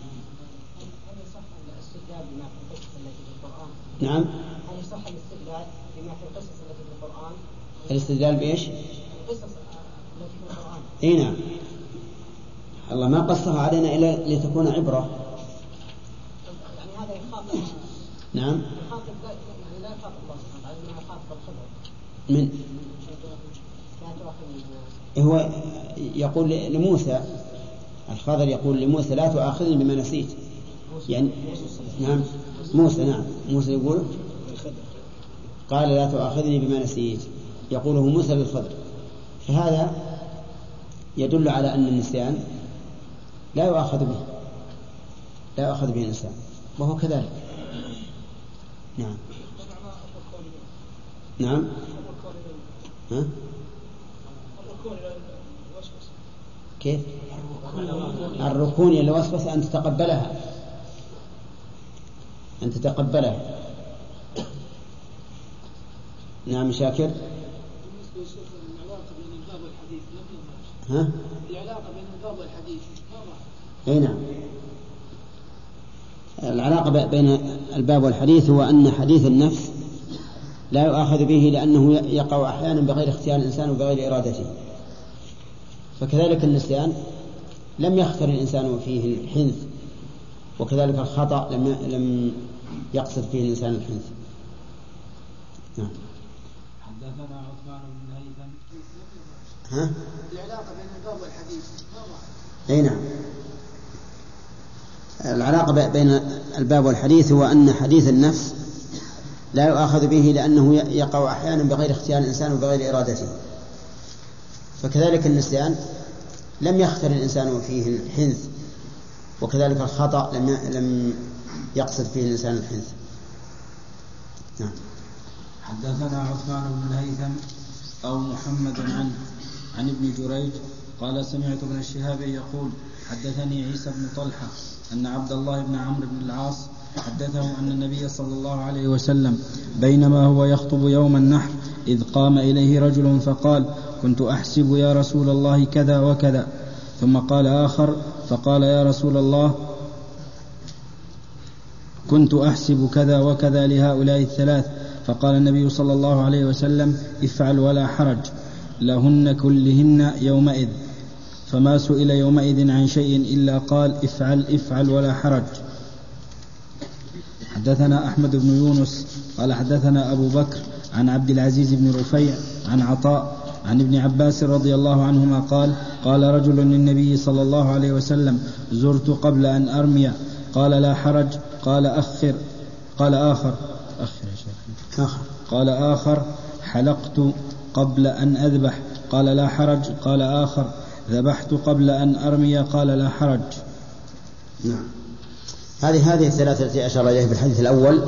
نعم. هل يصح الاستدلال بما في القصص التي في القرآن؟ الاستدلال بإيش؟ القصص التي في القرآن. اي نعم. الله ما قصها علينا إلا لتكون عبرة. يعني هذا يخاطب. نعم. يخاطب يعني لا يخاطب الله سبحانه وتعالى، إنما يخاطب الخبر. من هو يقول لموسى، الخضر يقول لموسى لا تؤاخذني بما نسيت، يعني نعم موسى نعم موسى يقول قال لا تؤاخذني بما نسيت، يقوله موسى للخضر، فهذا يدل على أن النسيان لا يؤاخذ به لا يؤاخذ به الإنسان، وهو كذلك. نعم نعم ها؟ كيف الركون إلى الوسوسة أن تتقبلها أن تتقبلها نعم شاكر. ها؟ العلاقة بين الباب والحديث أي نعم، العلاقة بين الباب والحديث هو أن حديث النفس لا يؤاخذ به لأنه يقع أحيانا بغير اختيار الإنسان وبغير إرادته، فكذلك النسيان لم يختر الإنسان فيه الحنث، وكذلك الخطأ لم لم يقصد فيه الإنسان الحنث. نعم. حدثنا عثمان بن هيثم. ها؟ العلاقة بين الباب والحديث. أي نعم، العلاقة بين الباب والحديث هو أن حديث النفس لا يؤاخذ به لأنه يقع أحيانا بغير اختيار الإنسان وبغير إرادته، فكذلك النسيان لم يختر الإنسان فيه الحنث، وكذلك الخطأ لم لم يقصد فيه الإنسان الحنث. نعم. حدثنا عثمان بن هيثم أو محمد عن عن ابن جريج قال سمعت ابن الشهاب يقول حدثني عيسى بن طلحة أن عبد الله بن عمرو بن العاص حدثه أن النبي صلى الله عليه وسلم بينما هو يخطب يوم النحر إذ قام إليه رجل فقال كنت أحسب يا رسول الله كذا وكذا، ثم قال آخر فقال يا رسول الله كنت أحسب كذا وكذا لهؤلاء الثلاث، فقال النبي صلى الله عليه وسلم افعل ولا حرج لهن كلهن يومئذ، فما سئل يومئذ عن شيء إلا قال افعل افعل ولا حرج. حدثنا أحمد بن يونس قال حدثنا أبو بكر عن عبد العزيز بن رفيع عن عطاء عن ابن عباس رضي الله عنهما قال قال رجل للنبي صلى الله عليه وسلم زرت قبل أن أرمي قال لا حرج، قال أخر قال آخر أخر يا شيخ آخر قال آخر حلقت قبل أن أذبح قال لا حرج، قال آخر ذبحت قبل أن أرمي قال لا حرج. نعم. هذه هذه الثلاثة التي أشار إليه بالحديث الأول،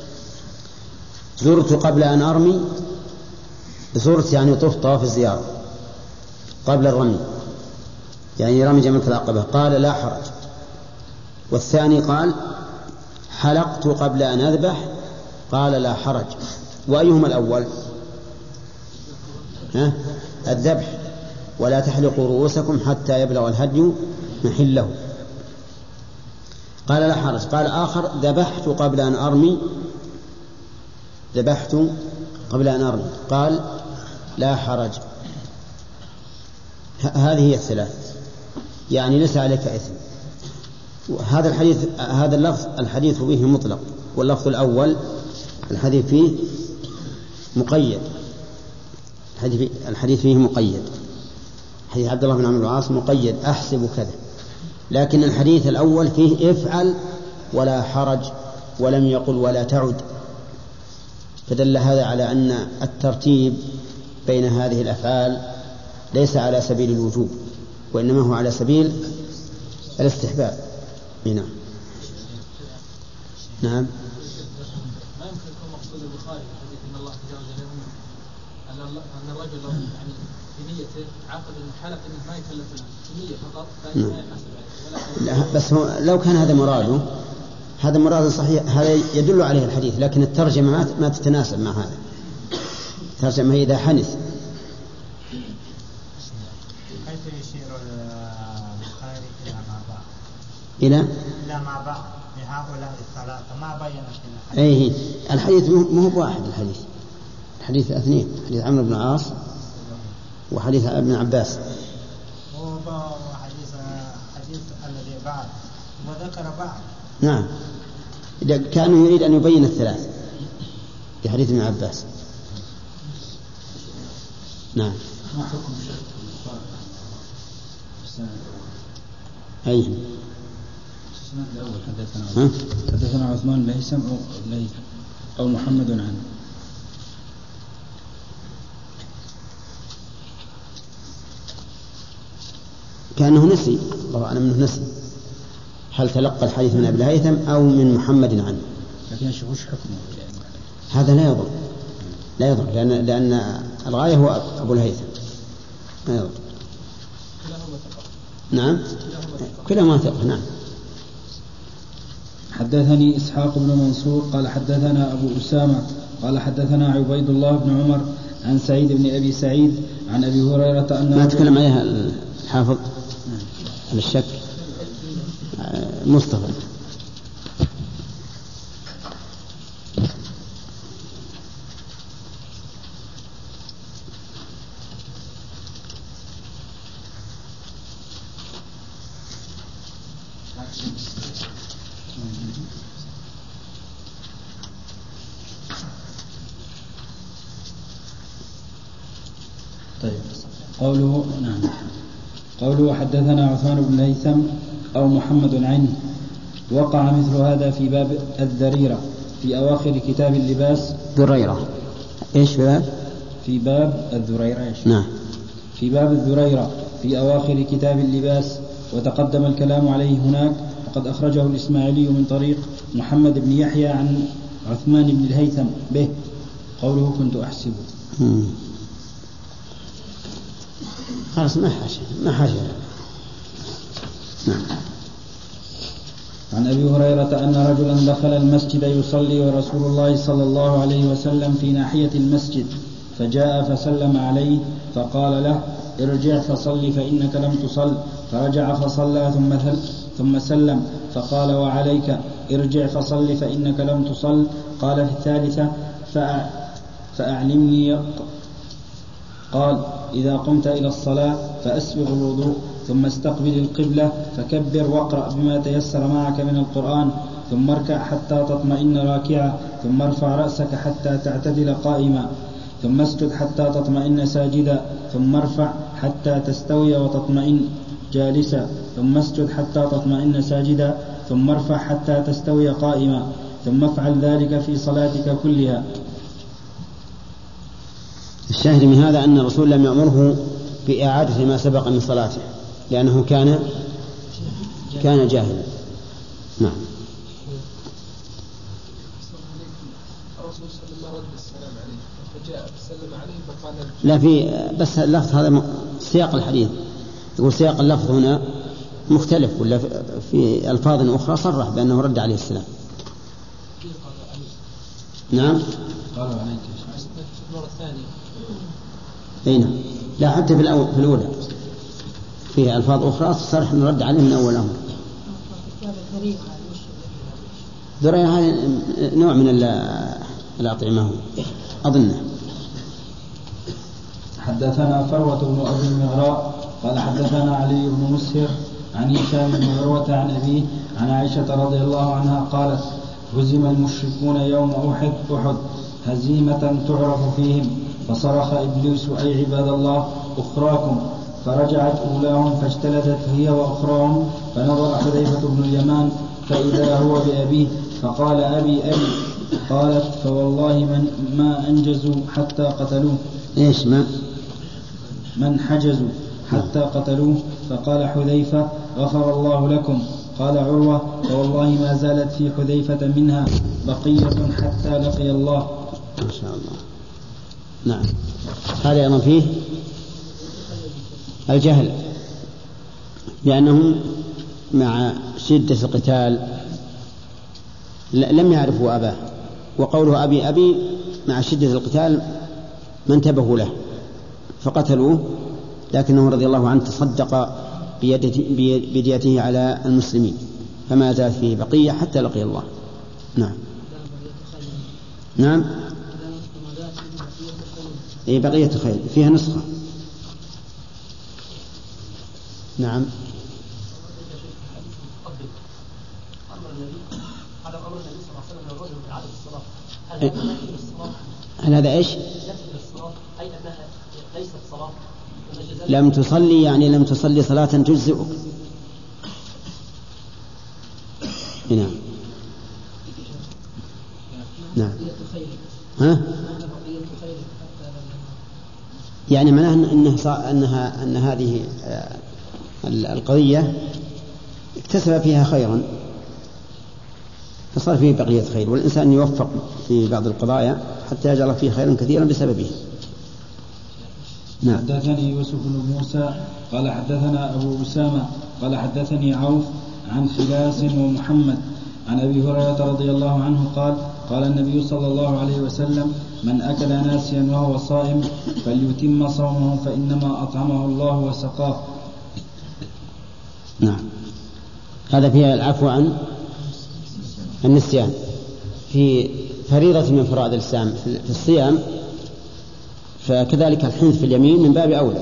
زرت قبل أن أرمي، زرت يعني طفت طواف الزيارة قبل الرمي يعني رمي جمرة العقبة قال لا حرج، والثاني قال حلقت قبل أن أذبح قال لا حرج. وأيهما الأول؟ ها؟ الذبح، ولا تحلقوا رؤوسكم حتى يبلغ الهدي محله قال لا حرج. قال آخر ذبحت قبل أن أرمي ذبحت قبل أن أرمي قال لا حرج. هذه هي الثلاث، يعني ليس عليك إثم. هذا الحديث هذا اللفظ الحديث به مطلق، واللفظ الأول الحديث فيه مقيد، الحديث الحديث فيه مقيد، حديث عبد الله بن عمرو بن العاص مقيد أحسب كذا، لكن الحديث الأول فيه افعل ولا حرج ولم يقل ولا تعد، فدل هذا على أن الترتيب بين هذه الأفعال ليس على سبيل الوجوب، وإنما هو على سبيل الاستحباب. نعم. نعم. ما يمكن يكون مقصود البخاري في حديث ان الله تجاوز له ان الرجل لو يعني في نيته عقد الحلق انه ما يكلف له في نية فقط فإنه لا يحاسب عليه. لا بس هو لو كان هذا مراده هذا مراد صحيح، هذا يدل عليه الحديث، لكن الترجمة ما تتناسب مع هذا. الترجمة إذا حنث حيث يشير البخاري إلى ما بعد إلى إلى ما بعد لهؤلاء الثلاثة ما بين في الحديث. أيه الحديث مو بواحد، الحديث الحديث اثنين، حديث عمرو بن العاص وحديث ابن عباس. وحديث حديث الذي بعد وذكر بعد. نعم، كان يريد أن يبين الثلاث في حديث ابن عباس. نعم. ما حكم شهادة البخاري في السنة أي السنة الأول حدثنا حدثنا عثمان بن هيثم أو ليث أو محمد عنه. كأنه نسي، الله أعلم أنه نسي هل تلقى الحديث من أبي الهيثم أو من محمد عنه. لكن وش حكمه يعني؟ هذا لا يضر، لا يضر لأن لأن الغاية هو أبو الهيثم، لا يضر. نعم كلاهما ثقة. نعم. حدثني إسحاق بن منصور قال حدثنا أبو أسامة قال حدثنا عبيد الله بن عمر عن سعيد بن أبي سعيد عن أبي هريرة أن ما تكلم عليها الحافظ على الشك مصطفى. طيب قوله نعم قوله حدثنا عثمان بن هيثم أو محمد عنه. وقع مثل هذا في باب الذريرة في أواخر كتاب اللباس. ذريرة إيش باب؟ في باب الذريرة إيش؟ نعم. في باب الذريرة في أواخر كتاب اللباس، وتقدم الكلام عليه هناك، وقد أخرجه الإسماعيلي من طريق محمد بن يحيى عن عثمان بن الهيثم به. قوله كنت أحسبه. خلاص ما حاجة ما حاجة. نعم. عن أبي هريرة أن رجلا دخل المسجد يصلي ورسول الله صلى الله عليه وسلم في ناحية المسجد، فجاء فسلم عليه فقال له ارجع فصل فإنك لم تصل، فرجع فصلى ثم ثم سلم فقال وعليك ارجع فصل فإنك لم تصل. قال في الثالثة فأعلمني. قال إذا قمت إلى الصلاة فأسبغ الوضوء ثم استقبل القبلة فكبر واقرأ بما تيسر معك من القرآن، ثم اركع حتى تطمئن راكعا، ثم ارفع رأسك حتى تعتدل قائما، ثم اسجد حتى تطمئن ساجدا، ثم ارفع حتى تستوي وتطمئن جالسا، ثم اسجد حتى تطمئن ساجدا، ثم ارفع حتى تستوي قائما، ثم افعل ذلك في صلاتك كلها. الشاهد من هذا أن الرسول لم يأمره بإعادة ما سبق من صلاته لأنه كان كان جاهلا. نعم. لا في بس اللفظ هذا سياق الحديث يقول سياق اللفظ هنا مختلف، ولا في ألفاظ أخرى صرح بأنه رد عليه السلام. نعم. قالوا عليك المرة الثانية. أين؟ لا حتى في الأول في الأولى فيها ألفاظ أخرى صرح أنه رد عليه من أول أمر. ذريعة هذا نوع من الأطعمة أظنه. حدثنا فروة بن أبي المغراء قال حدثنا علي بن مسهر عن هشام بن عروة عن أبيه عن عائشة رضي الله عنها قالت هزم المشركون يوم أحد أحد هزيمة تعرف فيهم، فصرخ إبليس أي عباد الله أخراكم، فرجعت أولاهم فاجتلدت هي وأخراهم، فنظر حذيفة بن اليمان فإذا هو بأبيه فقال أبي أبي، قالت فوالله من ما أنجزوا حتى قتلوه. إيش ما من حجزوا حتى قتلوه. فقال حذيفة غفر الله لكم. قال عروة فوالله ما زالت في حذيفة منها بقية حتى لقي الله. ما شاء الله. نعم. هذا أيضا فيه الجهل، لأنهم مع شدة القتال لم يعرفوا أباه، وقوله أبي أبي مع شدة القتال ما انتبهوا له فقتلوه، لكنه رضي الله عنه تصدق بديته على المسلمين فما زالت فيه بقية حتى لقي الله. نعم. نعم. أي بقية خير فيها نسخة. نعم. على قبر النبي صلى الله عليه وسلم الرجل من عدم الصلاة هل هذا نفي للصلاة؟ هل هذا إيش؟ نفي للصلاة أي أنها ليست صلاة. لم تصلي يعني لم تصلي صلاة تجزئك. نعم نعم ها؟ يعني معناه أنها أنها أن هذه القضية اكتسب فيها خيرا فصار فيه بقية خير، والإنسان يوفق في بعض القضايا حتى يجعل فيه خيرا كثيرا بسببه. نعم. حدثني يوسف بن موسى قال حدثنا أبو أسامة قال حدثني عوف عن خلاس ومحمد عن أبي هريرة رضي الله عنه قال قال النبي صلى الله عليه وسلم من أكل ناسيا وهو صائم فليتم صومه فإنما أطعمه الله وسقاه. نعم. هذا فيها العفو عن النسيان في فريضة من فرائض الإسلام في الصيام، فكذلك الحنث في اليمين من باب أولى.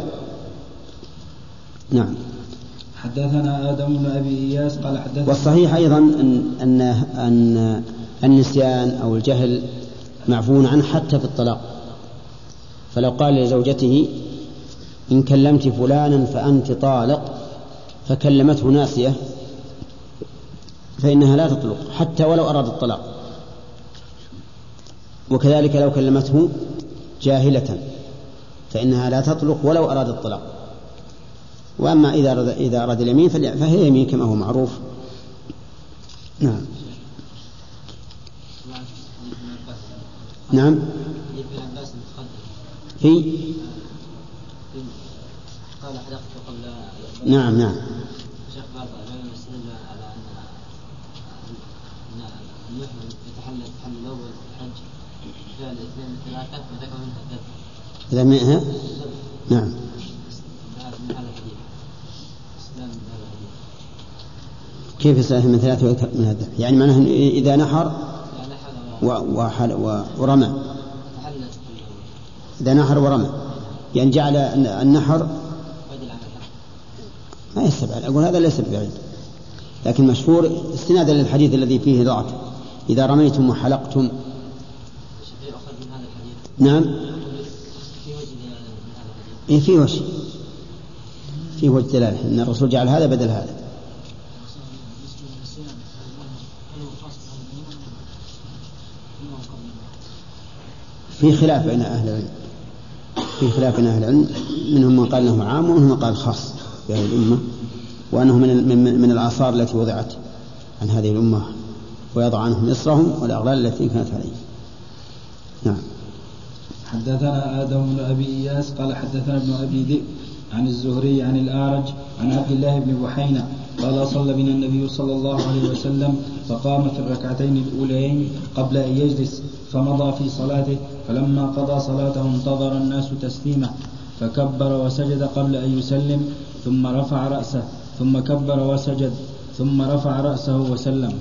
نعم. حدثنا آدم بن أبي إياس قال حدثنا. والصحيح أيضا أن, أن, أن النسيان أو الجهل معفون عنه حتى في الطلاق، فلو قال لزوجته إن كلمت فلانا فأنت طالق فكلمته ناسية فإنها لا تطلق حتى ولو أراد الطلاق، وكذلك لو كلمته جاهلة فإنها لا تطلق ولو أراد الطلاق. وأما إذا أراد, إذا أراد اليمين فهي يمين كما هو معروف. نعم. نعم. في نعم نعم. إذا منها نعم. كيف يستثني من ثلاثة وأكثر من هذا؟ يعني معناه إذا نحر ورمى، إذا نحر ورمى يعني جعل النحر ما يستبعد. أقول هذا ليس ببعيد، لكن مشهور استنادا للحديث الذي فيه ضعف إذا رميتم وحلقتم. نعم. إيه في وجه في وجه دلالة أن الرسول جعل هذا بدل هذا. في خلاف بين أهل العلم في خلاف بين أهل العلم منهم من قال أنه عام ومنهم من قال خاص بهذه الأمة، وأنه من من الآثار التي وضعت عن هذه الأمة ويضع عنهم إصرهم والأغلال التي كانت عليه. نعم. حدثنا آدم بن أبي إياس قال حدثنا ابن أبي ذئب عن الزهري عن الأعرج عن عبد الله بن بحينة قال صلى بنا النبي صلى الله عليه وسلم فقام في الركعتين الأوليين قبل أن يجلس فمضى في صلاته، فلما قضى صلاته انتظر الناس تسليمه فكبر وسجد قبل أن يسلم ثم رفع رأسه ثم كبر وسجد ثم رفع رأسه وسلم.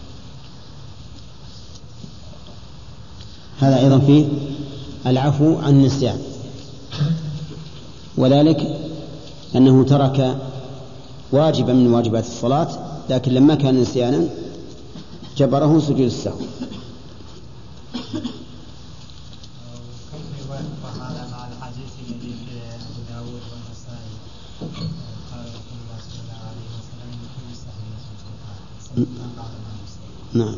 هذا أيضا فيه العفو عن النسيان، وذلك أنه ترك واجبا من واجبات الصلاة لكن لما كان نسيانا جبره سجود السهو. نعم.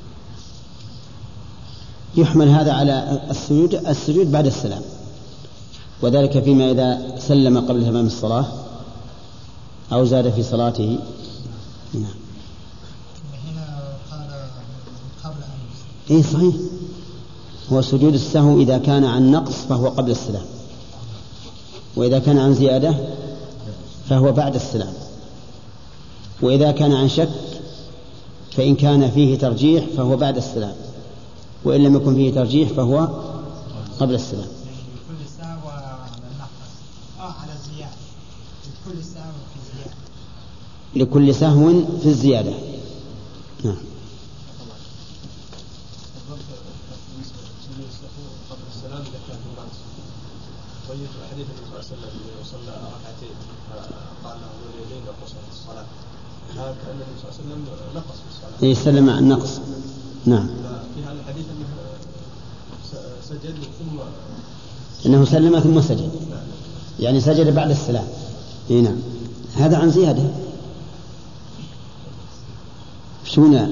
يحمل هذا على السجود السجود بعد السلام، وذلك فيما إذا سلم قبل تمام الصلاة أو زاد في صلاته. نعم. هنا قال قبل أن إيه صحيح، هو سجود السهو إذا كان عن نقص فهو قبل السلام، وإذا كان عن زيادة فهو بعد السلام، وإذا كان عن شك فإن كان فيه ترجيح فهو بعد السلام، وإن لم يكن فيه ترجيح فهو قبل السلام. لكل سهو على النقص أو على الزيادة، لكل سهو في الزيادة، لكل سهو في الزيادة. نعم. قبل السلام إذا كان في النقص. طيب حديث النبي صلى الله عليه وسلم وصلى ركعتين قال له اليدين وقصرت الصلاة، هذا كأن النبي صلى الله عليه وسلم نقص في الصلاة. يسلم عن النقص. نعم. في هذا الحديث أنه سجد ثم أنه سلم ثم سجد، يعني سجد بعد السلام. إيه نعم، هذا عن زيادة. شونا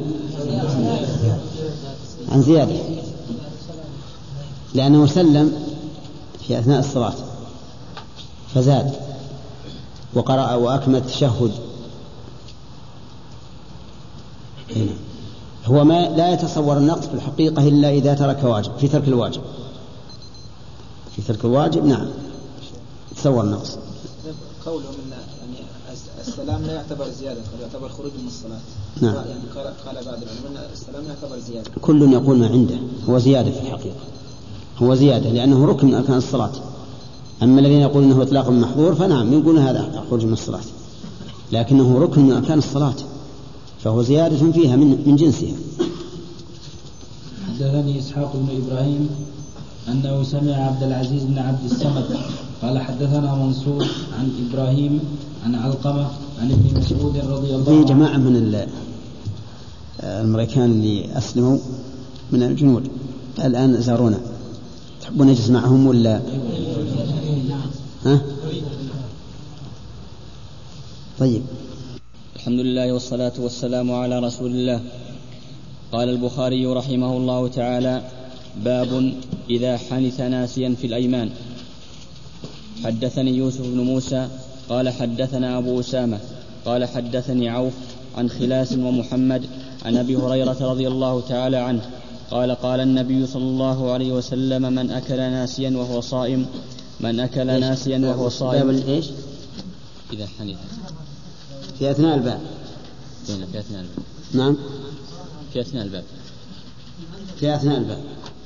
عن زيادة، لأنه سلم في أثناء الصلاة فزاد وقرأ وأكمل التشهد. هنا هو ما لا يتصور النقص في الحقيقة إلا إذا ترك واجب، في ترك الواجب في ترك الواجب نعم تصور النقص. قوله من يعني السلام لا يعتبر زيادة بل يعتبر خروج من الصلاة. نعم. يعني قال قال بعض العلماء السلام لا يعتبر زيادة. كل يقول ما عنده هو زيادة في الحقيقة، هو زيادة لأنه ركن من أركان الصلاة. أما الذين يقولون أنه إطلاق محظور فنعم يقول هذا خروج من الصلاة، لكنه ركن من أركان الصلاة فهو زيادة فيها من من جنسها. حدثني إسحاق بن إبراهيم أنه سمع عبد العزيز بن عبد الصمد قال حدثنا منصور عن إبراهيم عن علقمة عن ابن مسعود رضي الله عنه. في جماعة من الأمريكان اللي أسلموا من الجنود الآن زارونا، تحبون نجلس معهم ولا؟ ها؟ طيب. الحمد لله والصلاة والسلام على رسول الله. قال البخاري رحمه الله تعالى: باب إذا حنث ناسيا في الأيمان. حدثني يوسف بن موسى قال حدثنا أبو أسامة قال حدثني عوف عن خلاس ومحمد عن أبي هريرة رضي الله تعالى عنه قال قال النبي صلى الله عليه وسلم: من أكل ناسيا وهو صائم من أكل ناسيا وهو صائم. إيش؟ إذا حنث في أثناء الباب. في أثناء الباب. نعم. في أثناء الباب. في أثناء الباب.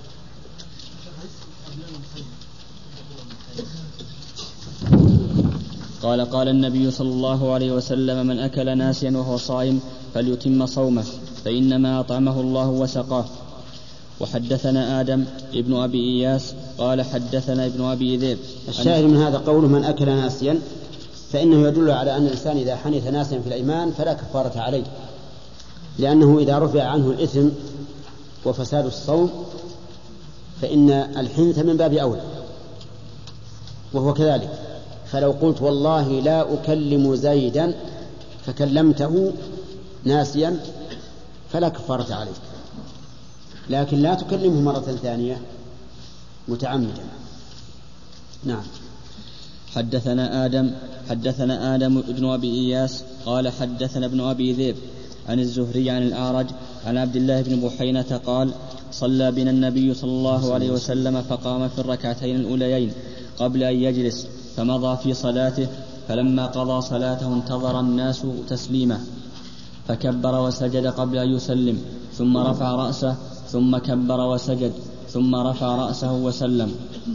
قال قال النبي صلى الله عليه وسلم: من أكل ناسيا وهو صائم فليتم صومه فإنما أطعمه الله وسقاه. وحدثنا آدم ابن أبي إياس قال حدثنا ابن أبي ذئب. الشاهد من هذا قوله من أكل ناسيا، فإنه يدل على أن الإنسان إذا حنث ناسيا في الأيمان فلا كفارة عليه، لأنه إذا رفع عنه الإثم وفساد الصوم فإن الحنث من باب أولى، وهو كذلك. فلو قلت والله لا أكلم زيدا فكلمته ناسيا فلا كفارة عليه، لكن لا تكلمه مرة ثانية متعمدا. نعم. حدثنا آدم حدثنا آدم ابن أبي إياس قال حدثنا ابن أبي ذئب عن الزهري عن الأعرج عن عبد الله بن بحينة قال: صلى بنا النبي صلى الله عليه وسلم فقام في الركعتين الأوليين قبل أن يجلس فمضى في صلاته، فلما قضى صلاته انتظر الناس تسليمه فكبر وسجد قبل أن يسلم، ثم رفع رأسه ثم كبر وسجد ثم رفع رأسه وسلم.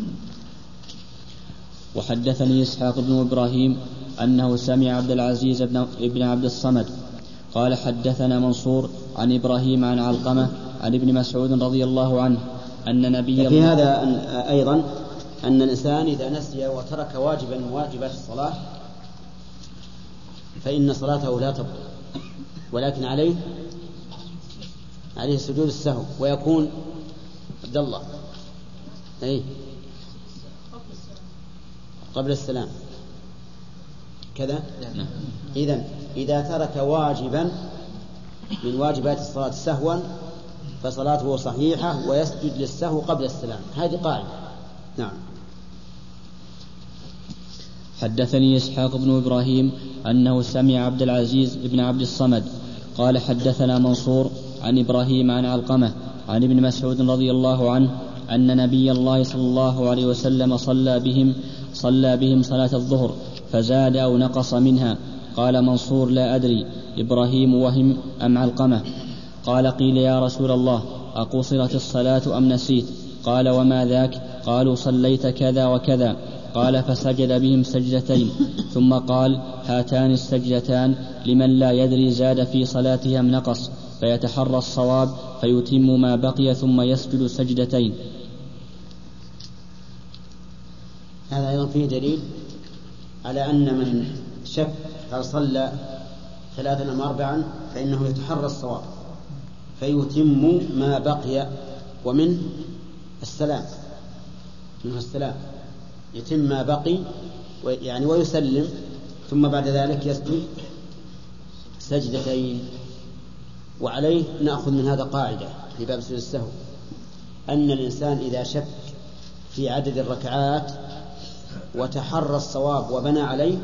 وحدثني إسحاق بن إبراهيم أنه سمع عبد العزيز بن عبد الصمد قال حدثنا منصور عن إبراهيم عن علقمة عن ابن مسعود رضي الله عنه أن نبي في هذا أيضا أن الإنسان إذا نسي وترك واجبا من واجبات الصلاة فإن صلاته لا تبطل، ولكن عليه عليه سجود السهو، ويكون عبد الله أي قبل السلام كذا. إذن إذا ترك واجبا من واجبات الصلاة سهوا فصلاته صحيحة ويسجد للسهو قبل السلام، هذه قاعدة. نعم. حدثني إسحاق بن إبراهيم أنه سمع عبد العزيز بن عبد الصمد قال حدثنا منصور عن إبراهيم عن علقمة عن ابن مسعود رضي الله عنه أن نبي الله صلى الله عليه وسلم صلى بهم صلى بهم صلاة الظهر فزاد أو نقص منها. قال منصور: لا أدري إبراهيم وهم أم علقمة. قال: قيل يا رسول الله أقصرت الصلاة أم نسيت؟ قال: وما ذاك؟ قالوا: صليت كذا وكذا. قال: فسجد بهم سجدتين ثم قال: هاتان السجدتان لمن لا يدري زاد في صلاته أم نقص، فيتحرى الصواب فيتم ما بقي ثم يسجد سجدتين. هذا أيضا فيه دليل على أن من شك هل صلى ثلاثا أم أربعا فإنه يتحرى الصواب فيتم ما بقي، ومن السلام منه السلام يتم ما بقي يعني ويسلم، ثم بعد ذلك يسجد سجدتين. وعليه نأخذ من هذا قاعدة في باب سجود السهو، أن الإنسان إذا شك في عدد الركعات وتحرى الصواب وبنى عليه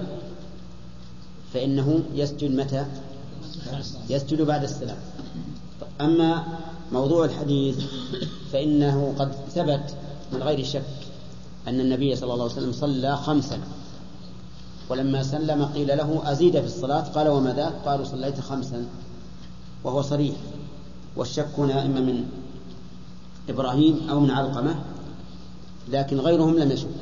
فإنه يسجد متى؟ يسجد بعد السلام. أما موضوع الحديث فإنه قد ثبت من غير شك أن النبي صلى الله عليه وسلم صلى خمسا، ولما سلم قيل له أزيد في الصلاة، قال وما ذاك؟ قالوا صليت خمسا، وهو صريح. والشك هنا إما من إبراهيم أو من علقمة، لكن غيرهم لم يشك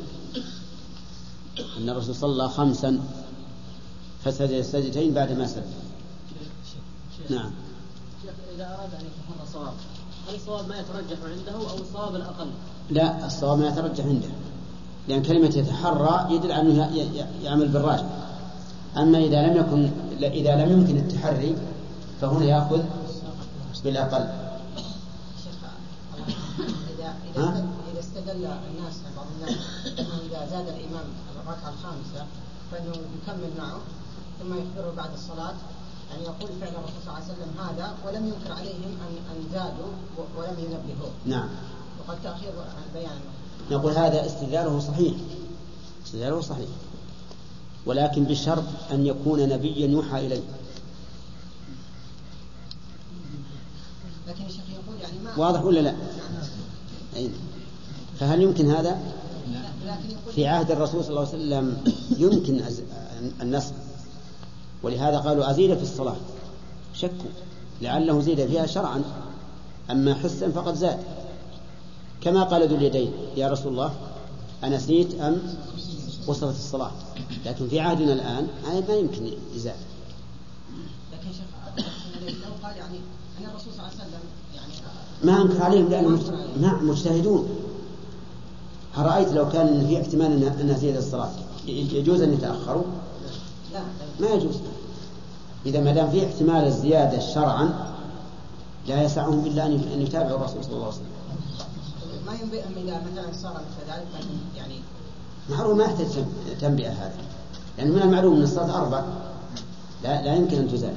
أن الرسول صلى خمسا فسجد السجدتين بعد ما سلم. نعم. إذا أراد أن يتحرى صواب، هل الصواب ما يترجح عنده أو الصواب الأقل؟ لا، الصواب ما يترجح عنده، لأن كلمة يتحرى يدل على أنه يعمل بالراجح. أما إذا لم يكن إذا لم يمكن التحري فهنا يأخذ بالأقل. إذا إذا إذا استدل الناس بعض الناس أنه إذا زاد الإمام الركعة الخامسة فإنه يكمل معه ثم يخبره بعد الصلاة، يعني يقول فعل الرسول صلى الله عليه وسلم هذا ولم ينكر عليهم أن أن زادوا ولم ينبهوا. نعم. وقد تأخير البيان. نقول هذا استدلاله صحيح، استدلاله صحيح، ولكن بشرط أن يكون نبيا يوحى إليه. لكن الشيخ يقول يعني ما واضح ولا لا؟ أين؟ فهل يمكن هذا؟ في عهد الرسول صلى الله عليه وسلم يمكن النسخ، ولهذا قالوا أزيد في الصلاة، شكوا لعله زيد فيها شرعا، أما حسا فقد زاد، كما قال ذو اليدين يا رسول الله أنسيت أم وصلت الصلاة. لكن في عهدنا الآن ما يمكن يزاد. لكن شيخ لو قال يعني أن الرسول صلى الله عليه وسلم يعني ما أنكر عليهم لأنهم نعم مجتهدون. هل رأيت لو كان في احتمال أن زيد الصلاة يجوز أن يتأخروا؟ لا ما يجوز. إذا ما دام في احتمال الزيادة شرعا لا يسعهم إلا أن يتابعوا الرسول صلى الله عليه وسلم. ما ينبئهم إذا مثلا صار مثل ذلك يعني معروف ما يحتاج تنبئة هذا، يعني من المعلوم أن الصلاة أربع لا لا يمكن أن تزال.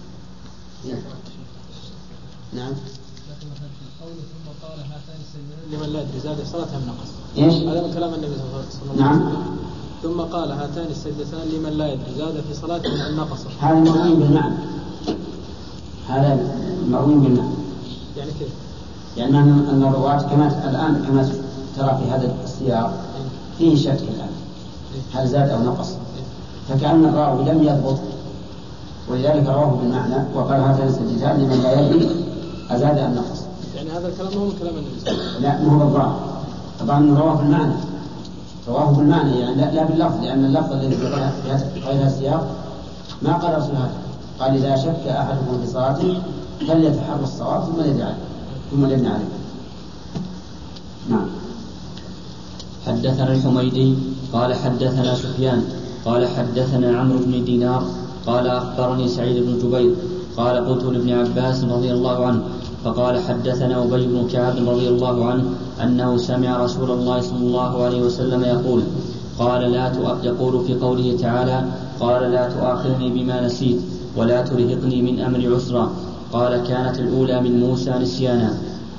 نعم. ثم قال هاتان السجدتان لمن لا يدري زاد صلاة أم نقص. إيش؟ هذا من كلام النبي صلى الله عليه وسلم. نعم. ثم قال هاتان السجدتان لمن لا يدري زاد في صلاته أم نقص. هذا مروي بالمعنى. هذا مروي بالمعنى. يعني كيف؟ يعني أن الرواة كما الآن كما ترى في هذا السياق فيه شك الآن هل زاد أو نقص، فكأن الراوي لم يضبط ولذلك رواه بالمعنى وقال هاتان السجدتان لمن لا يدري أزاد أم نقص. يعني هذا الكلام هو كلام النبي صلى الله عليه وسلم. لا مو بالضبط، طبعا رواه بالمعنى، رواه بالمعنى يعني لا, لا باللفظ، لأن اللفظ الذي في غير السياق ما قال رسول هذا، قال إذا شك أحدكم في صلاته فليتحرى الصواب ثم يدعي ثم يبني عليه. نعم. حدثنا الحميدي قال حدثنا سفيان قال حدثنا عمرو بن دينار قال أخبرني سعيد بن جبير قال قلت لابن عباس رضي الله عنه فقال حدثنا أبي بن كعب رضي الله عنه أنه سمع رسول الله صلى الله عليه وسلم يقول قال لا يقول في قوله تعالى قال لا تؤاخذني بما نسيت ولا ترهقني من أمر عسرا. قال كانت الأولى من موسى نسيانا.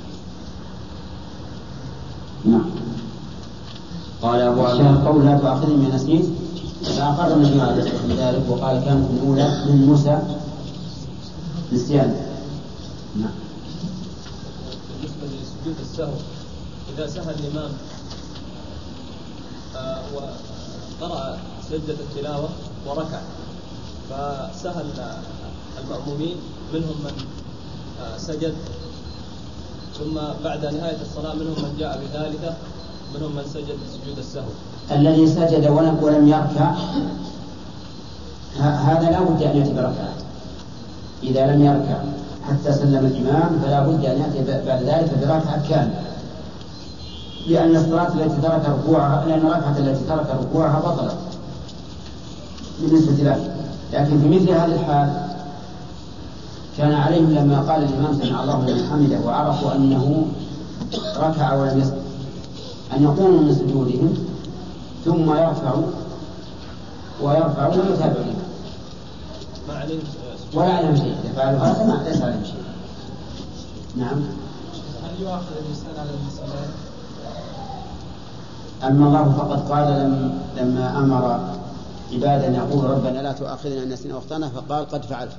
نعم. قال أبو عبد قول لا تؤاخذني بما نسيت فأقر النبي عليه الصلاة والسلام ذلك وقال كانت الأولى من موسى نسيانا. نعم. بالنسبة لسجود السهو إذا سهى الإمام آه وقرأ سجدة التلاوة وركع فسهى المأمومين منهم من آه سجد ثم بعد نهاية الصلاة منهم من جاء بذلك منهم من سجد سجود السهو. الذي سجد ولم يركع هذا لا بد أن يأتي بركعات. إذا لم يركع حتى سلم الإمام فلا بد أن يأتي بعد ذلك بركعة كاملة، لأن الصلاة التي ترك ركوعها لأن الركعة التي ترك ركوعها بطلت بالنسبة له. لكن في مثل هذه الحال كان عليهم لما قال الإمام سمع الله لمن حمده وعرفوا أنه ركع ولم يسجد أن يقوموا من سجودهم ثم يرفعوا ويرفعوا ويتابعوا ولا عليهم شيء. إذا فعلوا هذا ما ليس عليهم شيء. نعم. هل يؤاخذ الإنسان على المسألة؟ أما الله فقد قال لم لما أمر عبادا يقول ربنا لا تؤاخذنا إن نسينا وأخطأنا فقال قد فعلت.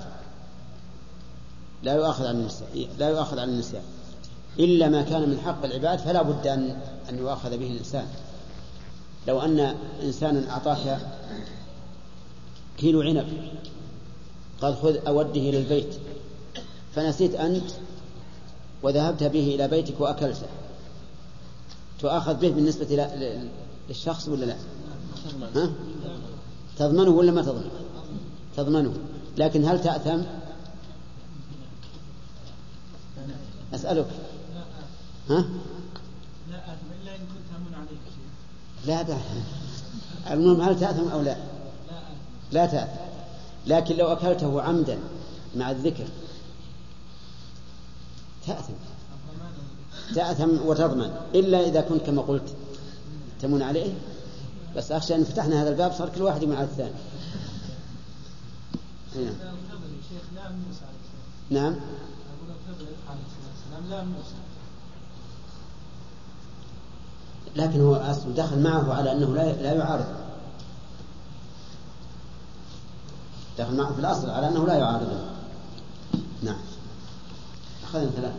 لا يؤاخذ عن النسيان لا يؤاخذ عن النسيان إلا ما كان من حق العباد فلا بد أن أن يؤاخذ به الإنسان. لو أن إنسانا أعطاك كيلو عنب قال خذ أوده إلى البيت فنسيت أنت وذهبت به إلى بيتك وأكلته، تؤاخذ به بالنسبة للشخص ولا لا؟ ها؟ تضمنه ولا ما تضمنه؟ تضمنه. لكن هل تأثم؟ أسألك. ها؟ لا أثم إلا إن كنت أمن عليك شيء. لا تأثم. المهم هل تأثم أو لا؟ لا تأثم. لكن لو أكلته عمدا مع الذكر تأثم. تأثم وتضمن إلا إذا كنت كما قلت تمن عليه. بس أخشى أن فتحنا هذا الباب صار كل واحد مع الثاني. هنا. نعم. لكن هو أصل دخل معه على أنه لا لا يعارض. دخل معه في الأصل على أنه لا يعارض. نعم. أخذنا ثلاثة.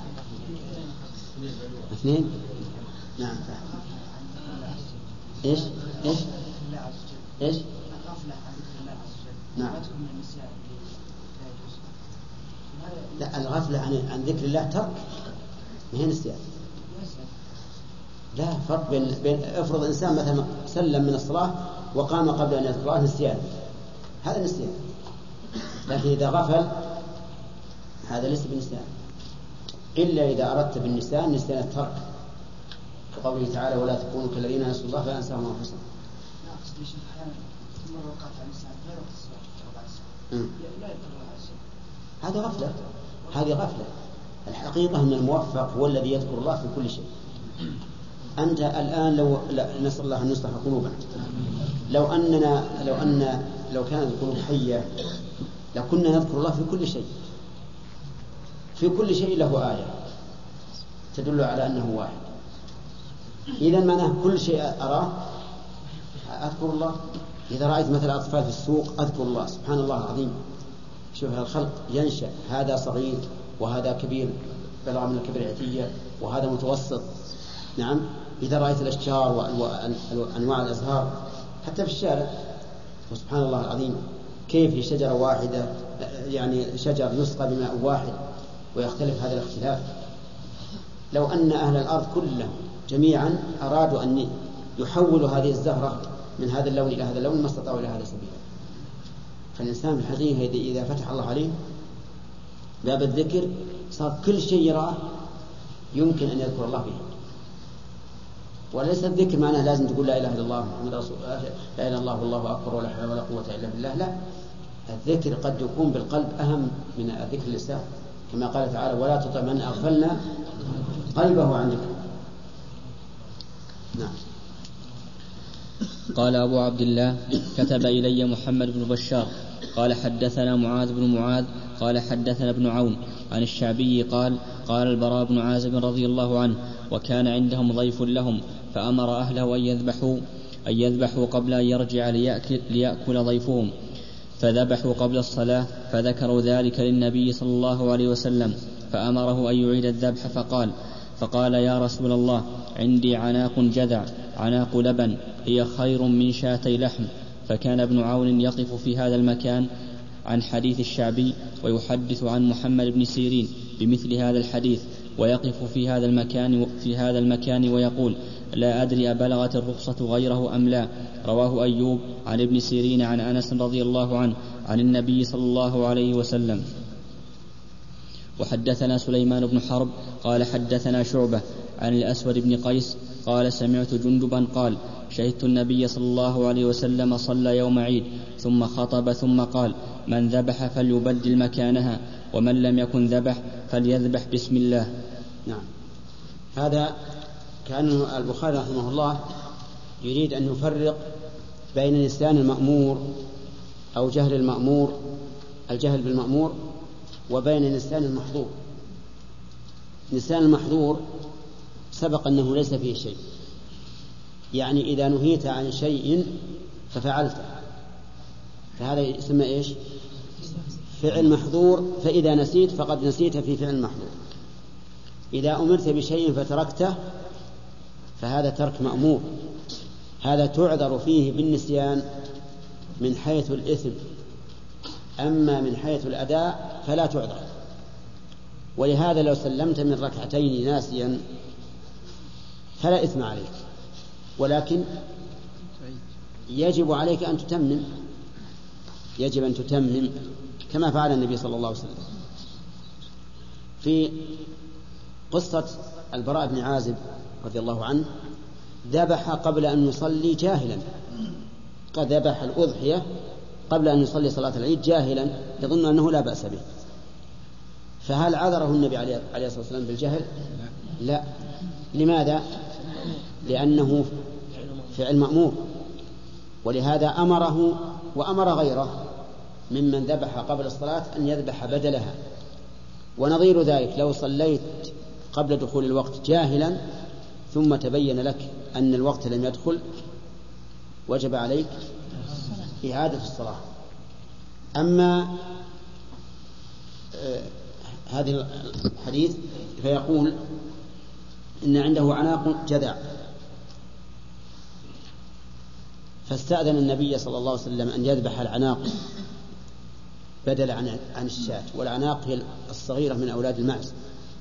اثنين. نعم. إيش إيش إيش نعم. لا الغفلة عن عن ذكر الله ترك ما هي نسيان. لا فرق بين بين افرض إنسان مثلا سلم من الصلاة وقام قبل أن يذكر الله نسيان، هذا نسيان. لكن إذا غفل هذا ليس بنسيان إلا إذا أردت بالنسيان نسيان الترك كقوله تعالى ولا تكونوا كالذين نسوا الله فأنساهم أنفسهم. هذا غفلة. هذه غفلة. الحقيقة أن الموفق هو الذي يذكر الله في كل شيء. أنت الآن لو نسأل الله أن يصلح قلوبنا لو أننا لو أن لو كانت القلوب حية لكنا نذكر الله في كل شيء. في كل شيء له آية تدل على أنه واحد. إذا معناه كل شيء أراه أذكر الله. إذا رأيت مثلا أطفال في السوق أذكر الله سبحان الله العظيم. شوف الخلق ينشأ هذا صغير وهذا كبير بلغ من الكبريتية وهذا متوسط. نعم. إذا رأيت الأشجار وأنواع الأزهار حتى في الشارع وسبحان الله العظيم كيف شجرة واحدة يعني شجر يسقى بماء واحد ويختلف هذا الاختلاف. لو أن أهل الأرض كلهم جميعا أرادوا أن يحولوا هذه الزهرة من هذا اللون إلى هذا اللون ما استطاعوا إلى هذا سبيلا. فالإنسان في الحقيقة إذا فتح الله عليه باب الذكر صار كل شيء يراه يمكن أن يذكر الله به. وليس الذكر معناه لازم تقول لا إله إلا الله محمد رسول الله لا إله إلا الله والله أكبر ولا حول ولا قوة إلا بالله. لا، الذكر قد يكون بالقلب أهم من ذكر اللسان كما قال تعالى ولا تطع من أغفلنا قلبه عن ذكر. نعم. قال أبو عبد الله كتب إلي محمد بن بشار قال حدثنا معاذ بن معاذ قال حدثنا ابن عون عن الشعبي قال قال البراء بن عازب رضي الله عنه وكان عندهم ضيف لهم فأمر أهله أن يذبحوا أن يذبحوا قبل أن يرجع ليأكل, ليأكل ضيفهم فذبحوا قبل الصلاة فذكروا ذلك للنبي صلى الله عليه وسلم فأمره أن يعيد الذبح فقال فقال يا رسول الله عندي عناق جذع عناق لبن هي خير من شاتي لحم. فكان ابن عون يقف في هذا المكان عن حديث الشعبي ويحدث عن محمد بن سيرين بمثل هذا الحديث ويقف في هذا المكان في هذا المكان ويقول لا أدري أبلغت الرخصة غيره أم لا. رواه أيوب عن ابن سيرين عن أنس رضي الله عنه عن النبي صلى الله عليه وسلم. وحدثنا سليمان بن حرب قال حدثنا شعبة عن الأسود بن قيس قال سمعت جندبا قال شهدت النبي صلى الله عليه وسلم صلى يوم عيد ثم خطب ثم قال من ذبح فليبدل مكانها ومن لم يكن ذبح فليذبح بسم الله. نعم. هذا كأن البخاري رحمه الله يريد أن يفرق بين نسيان المأمور أو جهل المأمور، الجهل بالمأمور، وبين نسيان المحظور. نسيان المحظور سبق أنه ليس فيه شيء، يعني إذا نهيت عن شيء ففعلته فهذا يسمى إيش؟ فعل محظور. فإذا نسيت فقد نسيت في فعل محظور. إذا أمرت بشيء فتركته فهذا ترك مأمور، هذا تعذر فيه بالنسيان من حيث الإثم، أما من حيث الأداء فلا تعذر. ولهذا لو سلمت من ركعتين ناسيا فلا إثم عليك، ولكن يجب عليك أن تتمم، يجب أن تتمم كما فعل النبي صلى الله عليه وسلم. في قصة البراء بن عازب رضي الله عنه ذبح قبل أن يصلي جاهلا، قد ذبح الأضحية قبل أن يصلي صلاة العيد جاهلا يظن أنه لا بأس به، فهل عذره النبي عليه الصلاة والسلام بالجهل؟ لا. لماذا؟ لأنه فعل مأمور، ولهذا أمره وأمر غيره ممن ذبح قبل الصلاة أن يذبح بدلها. ونظير ذلك لو صليت قبل دخول الوقت جاهلا ثم تبين لك أن الوقت لم يدخل وجب عليك إعادة الصلاة. أما آه هذا الحديث فيقول إن عنده عناق جذع، فاستأذن النبي صلى الله عليه وسلم أن يذبح العناق بدل عن عن الشاة، والعناق هي الصغيرة من أولاد المعز.